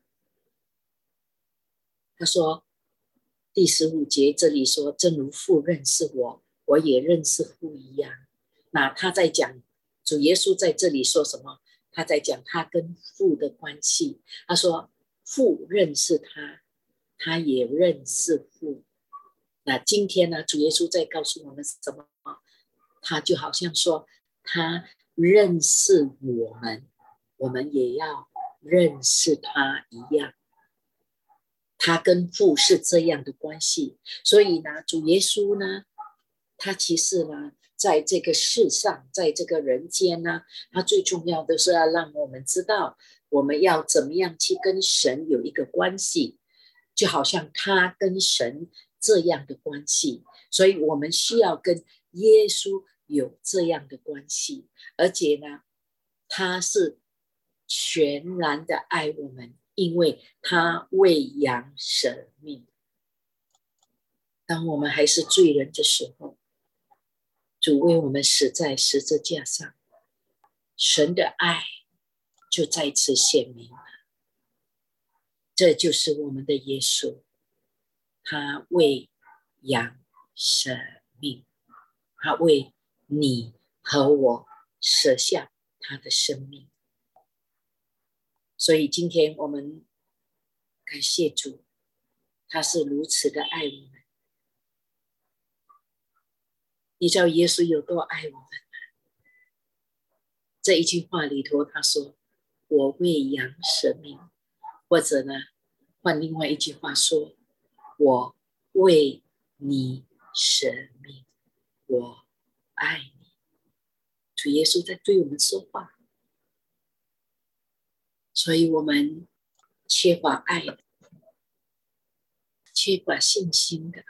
他说第十五节这里说，正如父认识我，我也认识父一样。那他在讲，主耶稣在这里说什么？他在讲他跟父的关系。他说父认识他，他也认识父。那今天呢，主耶稣在告诉我们什么？他就好像说他认识我们，我们也要认识他一样。他跟父是这样的关系。所以呢，主耶稣呢，他其实呢，在这个世上，在这个人间呢，他最重要的是要让我们知道， 我们要怎么样去跟神有一个关系，就好像他跟神这样的关系，所以我们需要跟耶稣有这样的关系，而且呢，他是全然的爱我们，因为他为羊舍命。当我们还是罪人的时候，主为我们死在十字架上，神的爱就再次显明了。这就是我们的耶稣，他为羊舍命，他为你和我舍下他的生命。所以今天我们感谢主，他是如此的爱我们。你知道耶稣有多爱我们吗？这一句话里头他说，我为羊舍命，或者呢换另外一句话说，我为你舍命，我爱你。主耶稣在对我们说话，所以我们缺乏爱的，缺乏信心的，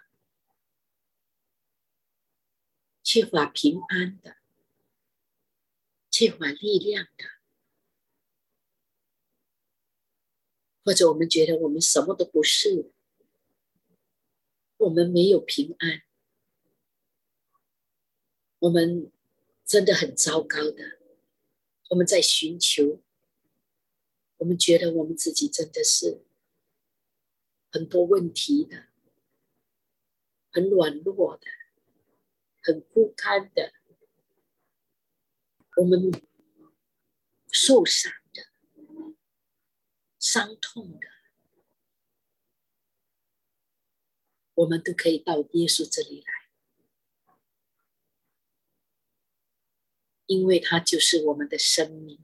缺乏平安的，缺乏力量的，或者我们觉得我们什么都不是，我们没有平安，我们真的很糟糕的，我们在寻求，我们觉得我们自己真的是很多问题的，很软弱的，很不堪的，我们受伤的，伤痛的，我们都可以到耶稣这里来，因为他就是我们的生命，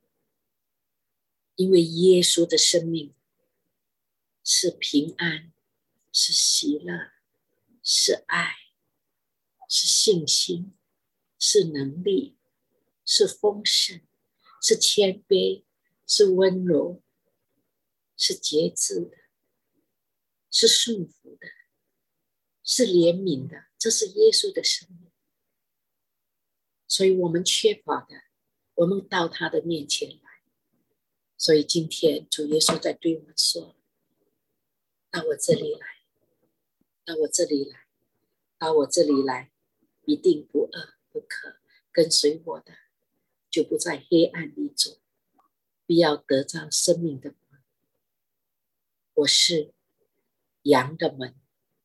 因为耶稣的生命是平安，是喜乐，是爱，是信心，是能力，是丰盛，是谦卑，是温柔，是节制的，是顺服的，是怜悯的，这是耶稣的生命。所以我们缺乏的，我们到他的面前来。所以今天主耶稣在对我们说，到我这里来，到我这里来，到我这里来，一定不饿不渴，跟随我的就不在黑暗里走，必要得到生命的光。我是羊的门，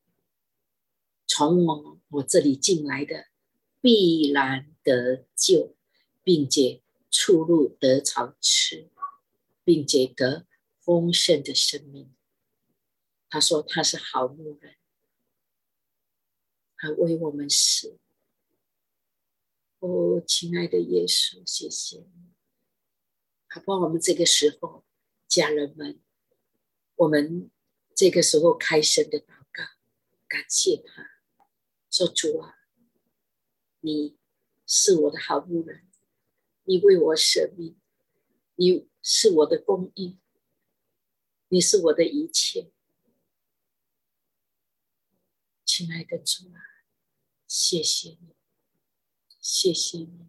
从我我这里进来的必然得救，并且出入得草吃，并且得丰盛的生命。他说他是好牧人，他为我们死。哦，亲爱的耶稣，谢谢你。好不好？我们这个时候，家人们，我们这个时候开声的祷告，感谢他，说主啊，你是我的好牧人，你为我舍命，你是我的供应，你是我的一切。亲爱的主啊，谢谢你，谢谢你。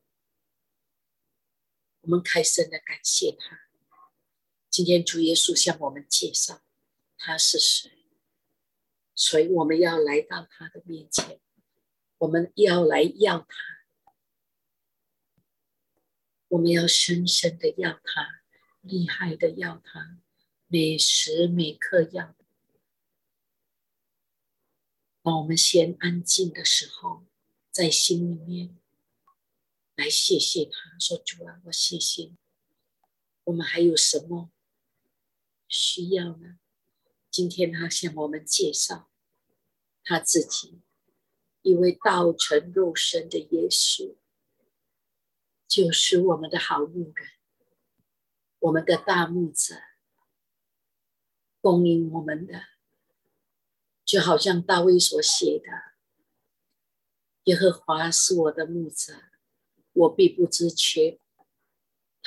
我们开声的感谢他。今天主耶稣向我们介绍他是谁，所以我们要来到他的面前，我们要来要他，我们要深深的要他，厉害的要他，每时每刻要。当我们先安静的时候，在心里面来谢谢他，说主啊，我谢谢你。我们还有什么需要呢？今天他向我们介绍他自己，一位道成肉身的耶稣，就是我们的好牧人，我们的大牧者，供应我们的，就好像大卫所写的，耶和华是我的牧者，我必不知缺。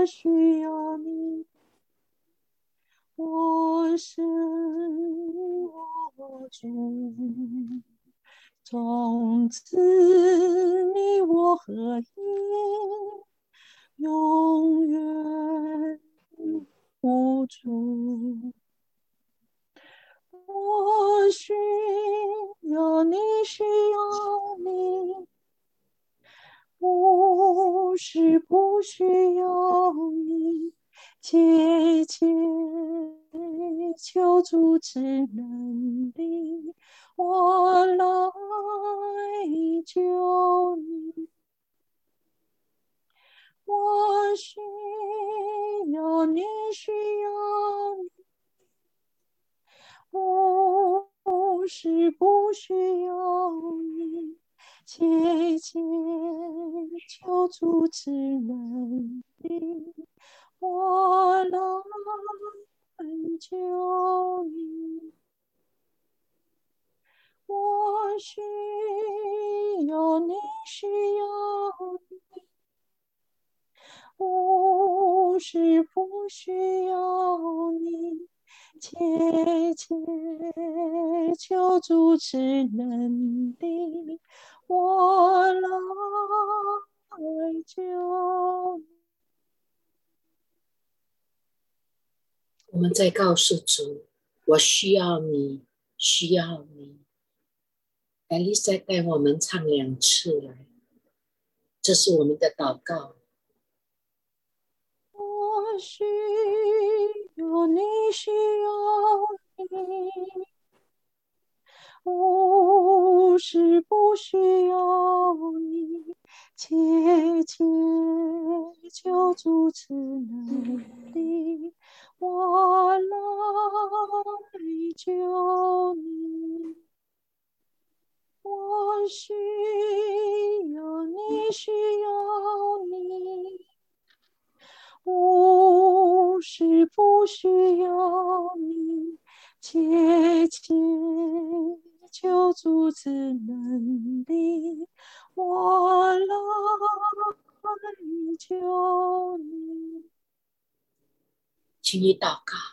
我需要你，我神，我主，从此你我合一，永远无主。我需要你，需要你，不是不需要你，切切求主之能力，我来救你。我需要你，需要你，不是不需要你，切切求主之能力，我来救你。我需要你，需要你，不是不需要你，切切求主之能力，我来救你。 我们在告诉主，我需要你，需要你。艾丽再带我们唱两次来，这是我们的祷告。 我需要你，需要你，不是不需要你，切切求主之能力，我来救你。我需要你，需要你，不是不需要你，切切求主之能力，我来救你。 请你祷告。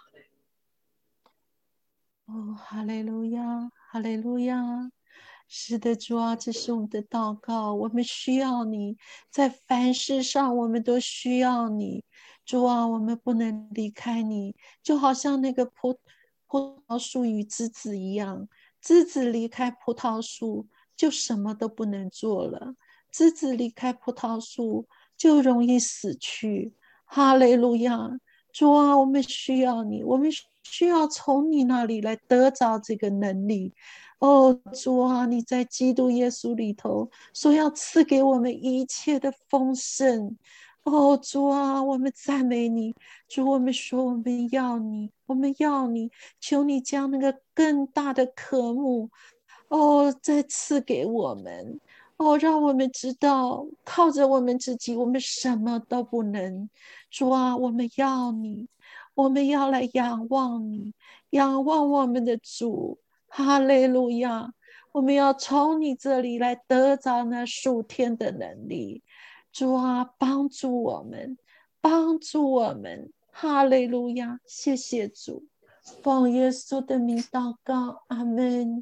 哦，哈利路亚，哈利路亚！是的，主啊，这是我们的祷告。我们需要你，在凡事上我们都需要你。主啊，我们不能离开你，就好像那个葡葡萄树与枝子一样，枝子离开葡萄树就什么都不能做了，枝子离开葡萄树就容易死去。哈利路亚！主啊，我们需要你，我们需要从你那里来得着这个能力。哦，主啊，你在基督耶稣里头说要赐给我们一切的丰盛。哦，主啊，我们赞美你。主，我们说我们要你，我们要你，求你将那个更大的渴慕，哦，再赐给我们。哦，让我们知道，靠着我们自己，我们什么都不能。主啊，我们要你，我们要来仰望你，仰望我们的主。哈利路亚！我们要从你这里来得着那属天的能力。主啊，帮助我们，帮助我们。哈利路亚！谢谢主，奉耶稣的名祷告，阿们。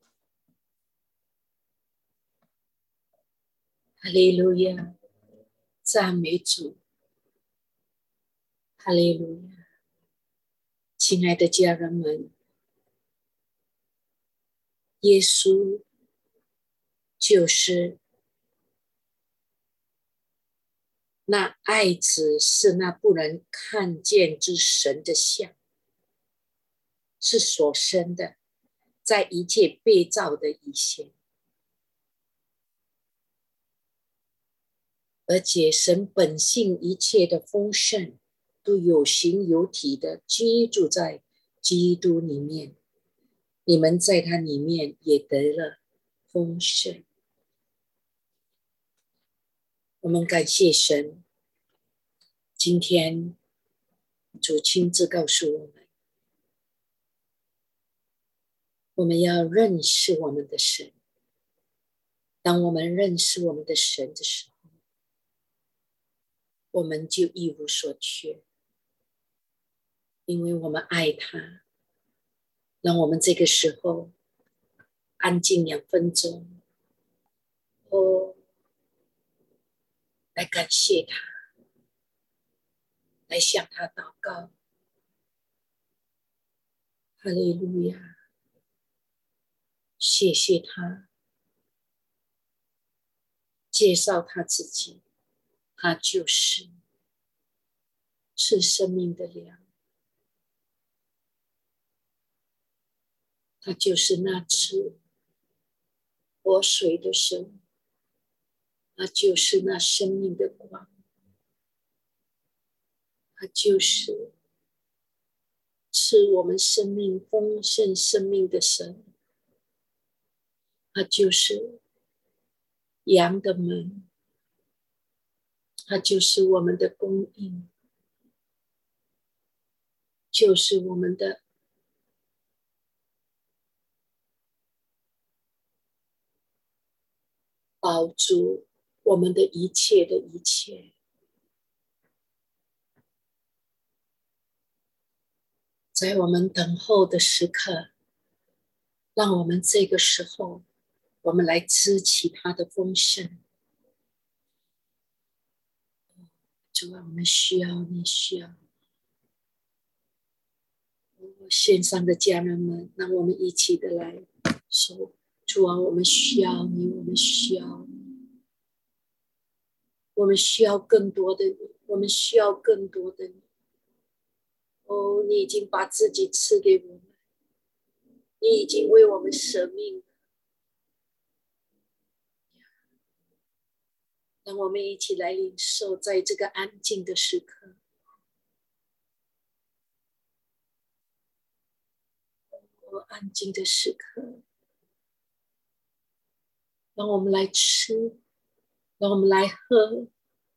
哈利路亚，赞美主。哈利路亚，亲爱的家人们，耶稣就是那爱子，是那不能看见之神的像，是所生的，在一切被造的以前，而且神本性一切的丰盛都有形有体的居住在基督里面，你们在他里面也得了丰盛。我们感谢神，今天主亲自告诉我们，我们要认识我们的神。当我们认识我们的神的时候， 我们就一无所缺，因为我们爱他。让我们这个时候安静两分钟，哦，来感谢他，来向他祷告。哈利路亚，谢谢他，介绍他自己，他就是是生命的粮，他就是那吃活水的神，他就是那生命的光，他就是赐我们生命丰盛生命的神，他就是羊的门，他就是我们的供应，就是我们的饱足，我们的一切的一切。在我们等候的时刻，让我们这个时候我们来支起他的丰盛。主啊，我们需要你，需要线上的家人们，让我们一起的来说，主啊，我们需要你，我们需要你，我们需要更多的你，我们需要更多的你。哦，你已经把自己赐给我们，你已经为我们舍命了。让我们一起来领受，在这个安静的时刻，哦，安静的时刻，让我们来吃，让我们来喝。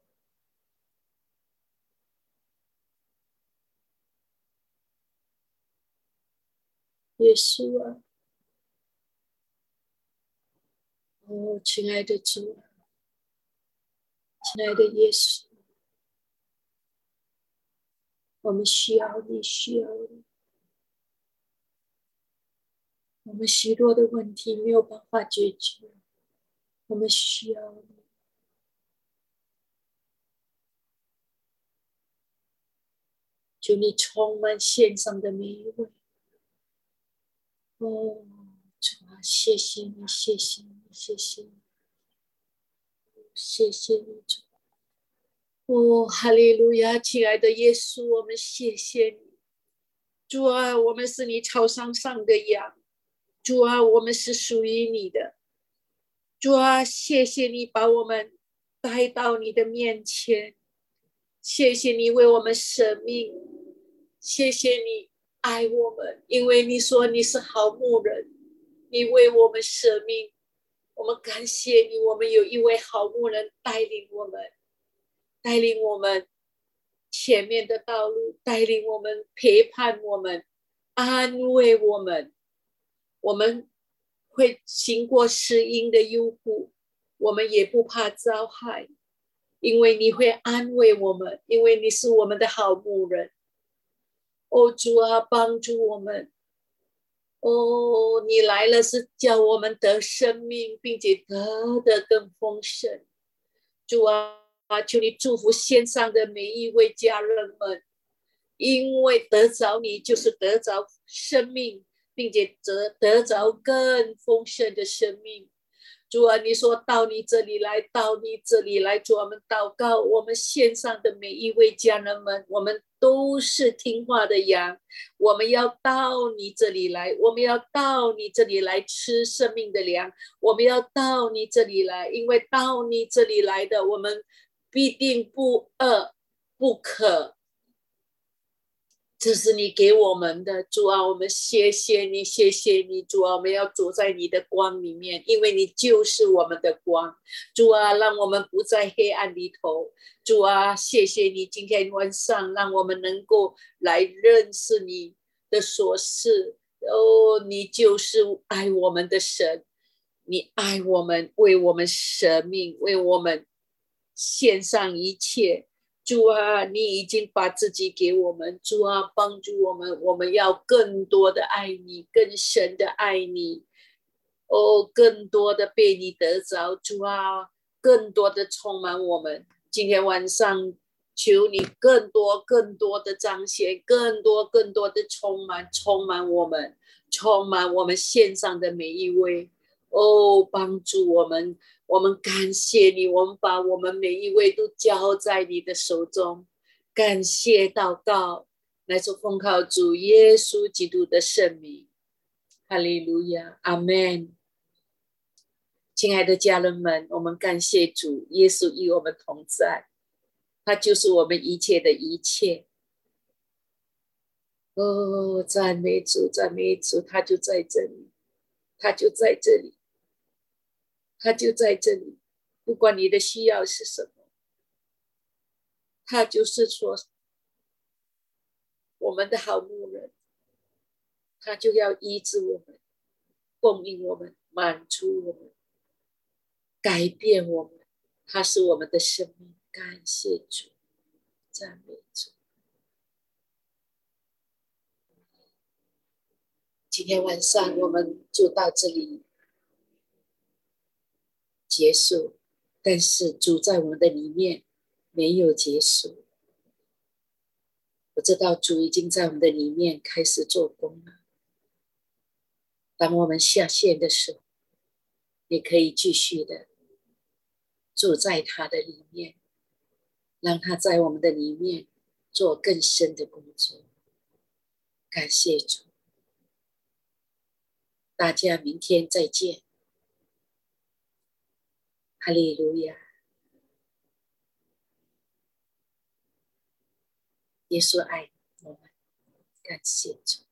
耶稣啊，哦，亲爱的主啊，亲爱的耶稣，我们需要你，需要你。我们许多的问题没有办法解决，我们需要你。求你充满线上的每一位。哦，主啊，谢谢你，谢谢你，谢谢你，谢谢你，主。哦，哈利路亚，亲爱的耶稣，我们谢谢你。主啊，我们是你草场上的羊，主啊，我们是属于你的。主啊，谢谢你把我们带到你的面前，谢谢你为我们舍命，谢谢你爱我们，因为你说你是好牧人，你为我们舍命，我们感谢你，我们有一位好牧人带领我们，带领我们前面的道路，带领我们，陪伴我们，安慰我们。我们会经过死荫的幽谷，我们也不怕遭害，因为你会安慰我们，因为你是我们的好牧人。哦，主啊，帮助我们。哦，你来了是叫我们得生命，并且得的更丰盛。主啊，求你祝福线上的每一位家人们，因为得着你就是得着生命，并且得得着更丰盛的生命。主啊，你说到你这里来，到你这里来，主，我们祷告，我们线上的每一位家人们，我们都是听话的羊，我们要到你这里来，我们要到你这里来吃生命的粮，我们要到你这里来，因为到你这里来的，我们必定不饿不渴。这是你给我们的，主啊，我们谢谢你，谢谢你，主啊，我们要走在你的光里面，因为你就是我们的光。主啊，让我们不在黑暗里头。主啊，谢谢你今天晚上让我们能够来认识你的所事。哦，你就是爱我们的神，你爱我们，为我们舍命，为我们献上一切。 主啊，你已经把自己给我们，主啊，帮助我们，我们要更多的爱你，更深的爱你，哦，更多的被你得着，主啊，更多的充满我们。今天晚上，求你更多、更多的彰显，更多、更多的充满，充满我们，充满我们线上的每一位。哦，帮助我们，我们感谢你，我们把我们每一位都交在你的手中，感谢祷告，来自奉靠主耶稣基督的圣名，哈利路亚，阿们。亲爱的家人们，我们感谢主，耶稣与我们同在，他就是我们一切的一切。哦，赞美主，赞美主，他就在这里，他就在这里。他就在这里，不管你的需要是什么，他就是说我们的好牧人，他就要医治我们，供应我们，满足我们，改变我们，他是我们的生命。感谢主，赞美主。今天晚上我们就到这里结束，但是主在我们的里面没有结束。我知道主已经在我们的里面开始做工了。当我们下线的时候，也可以继续的住在他的里面，让他在我们的里面做更深的工作。感谢主，大家明天再见。哈利路亚，耶稣爱我们，感谢主。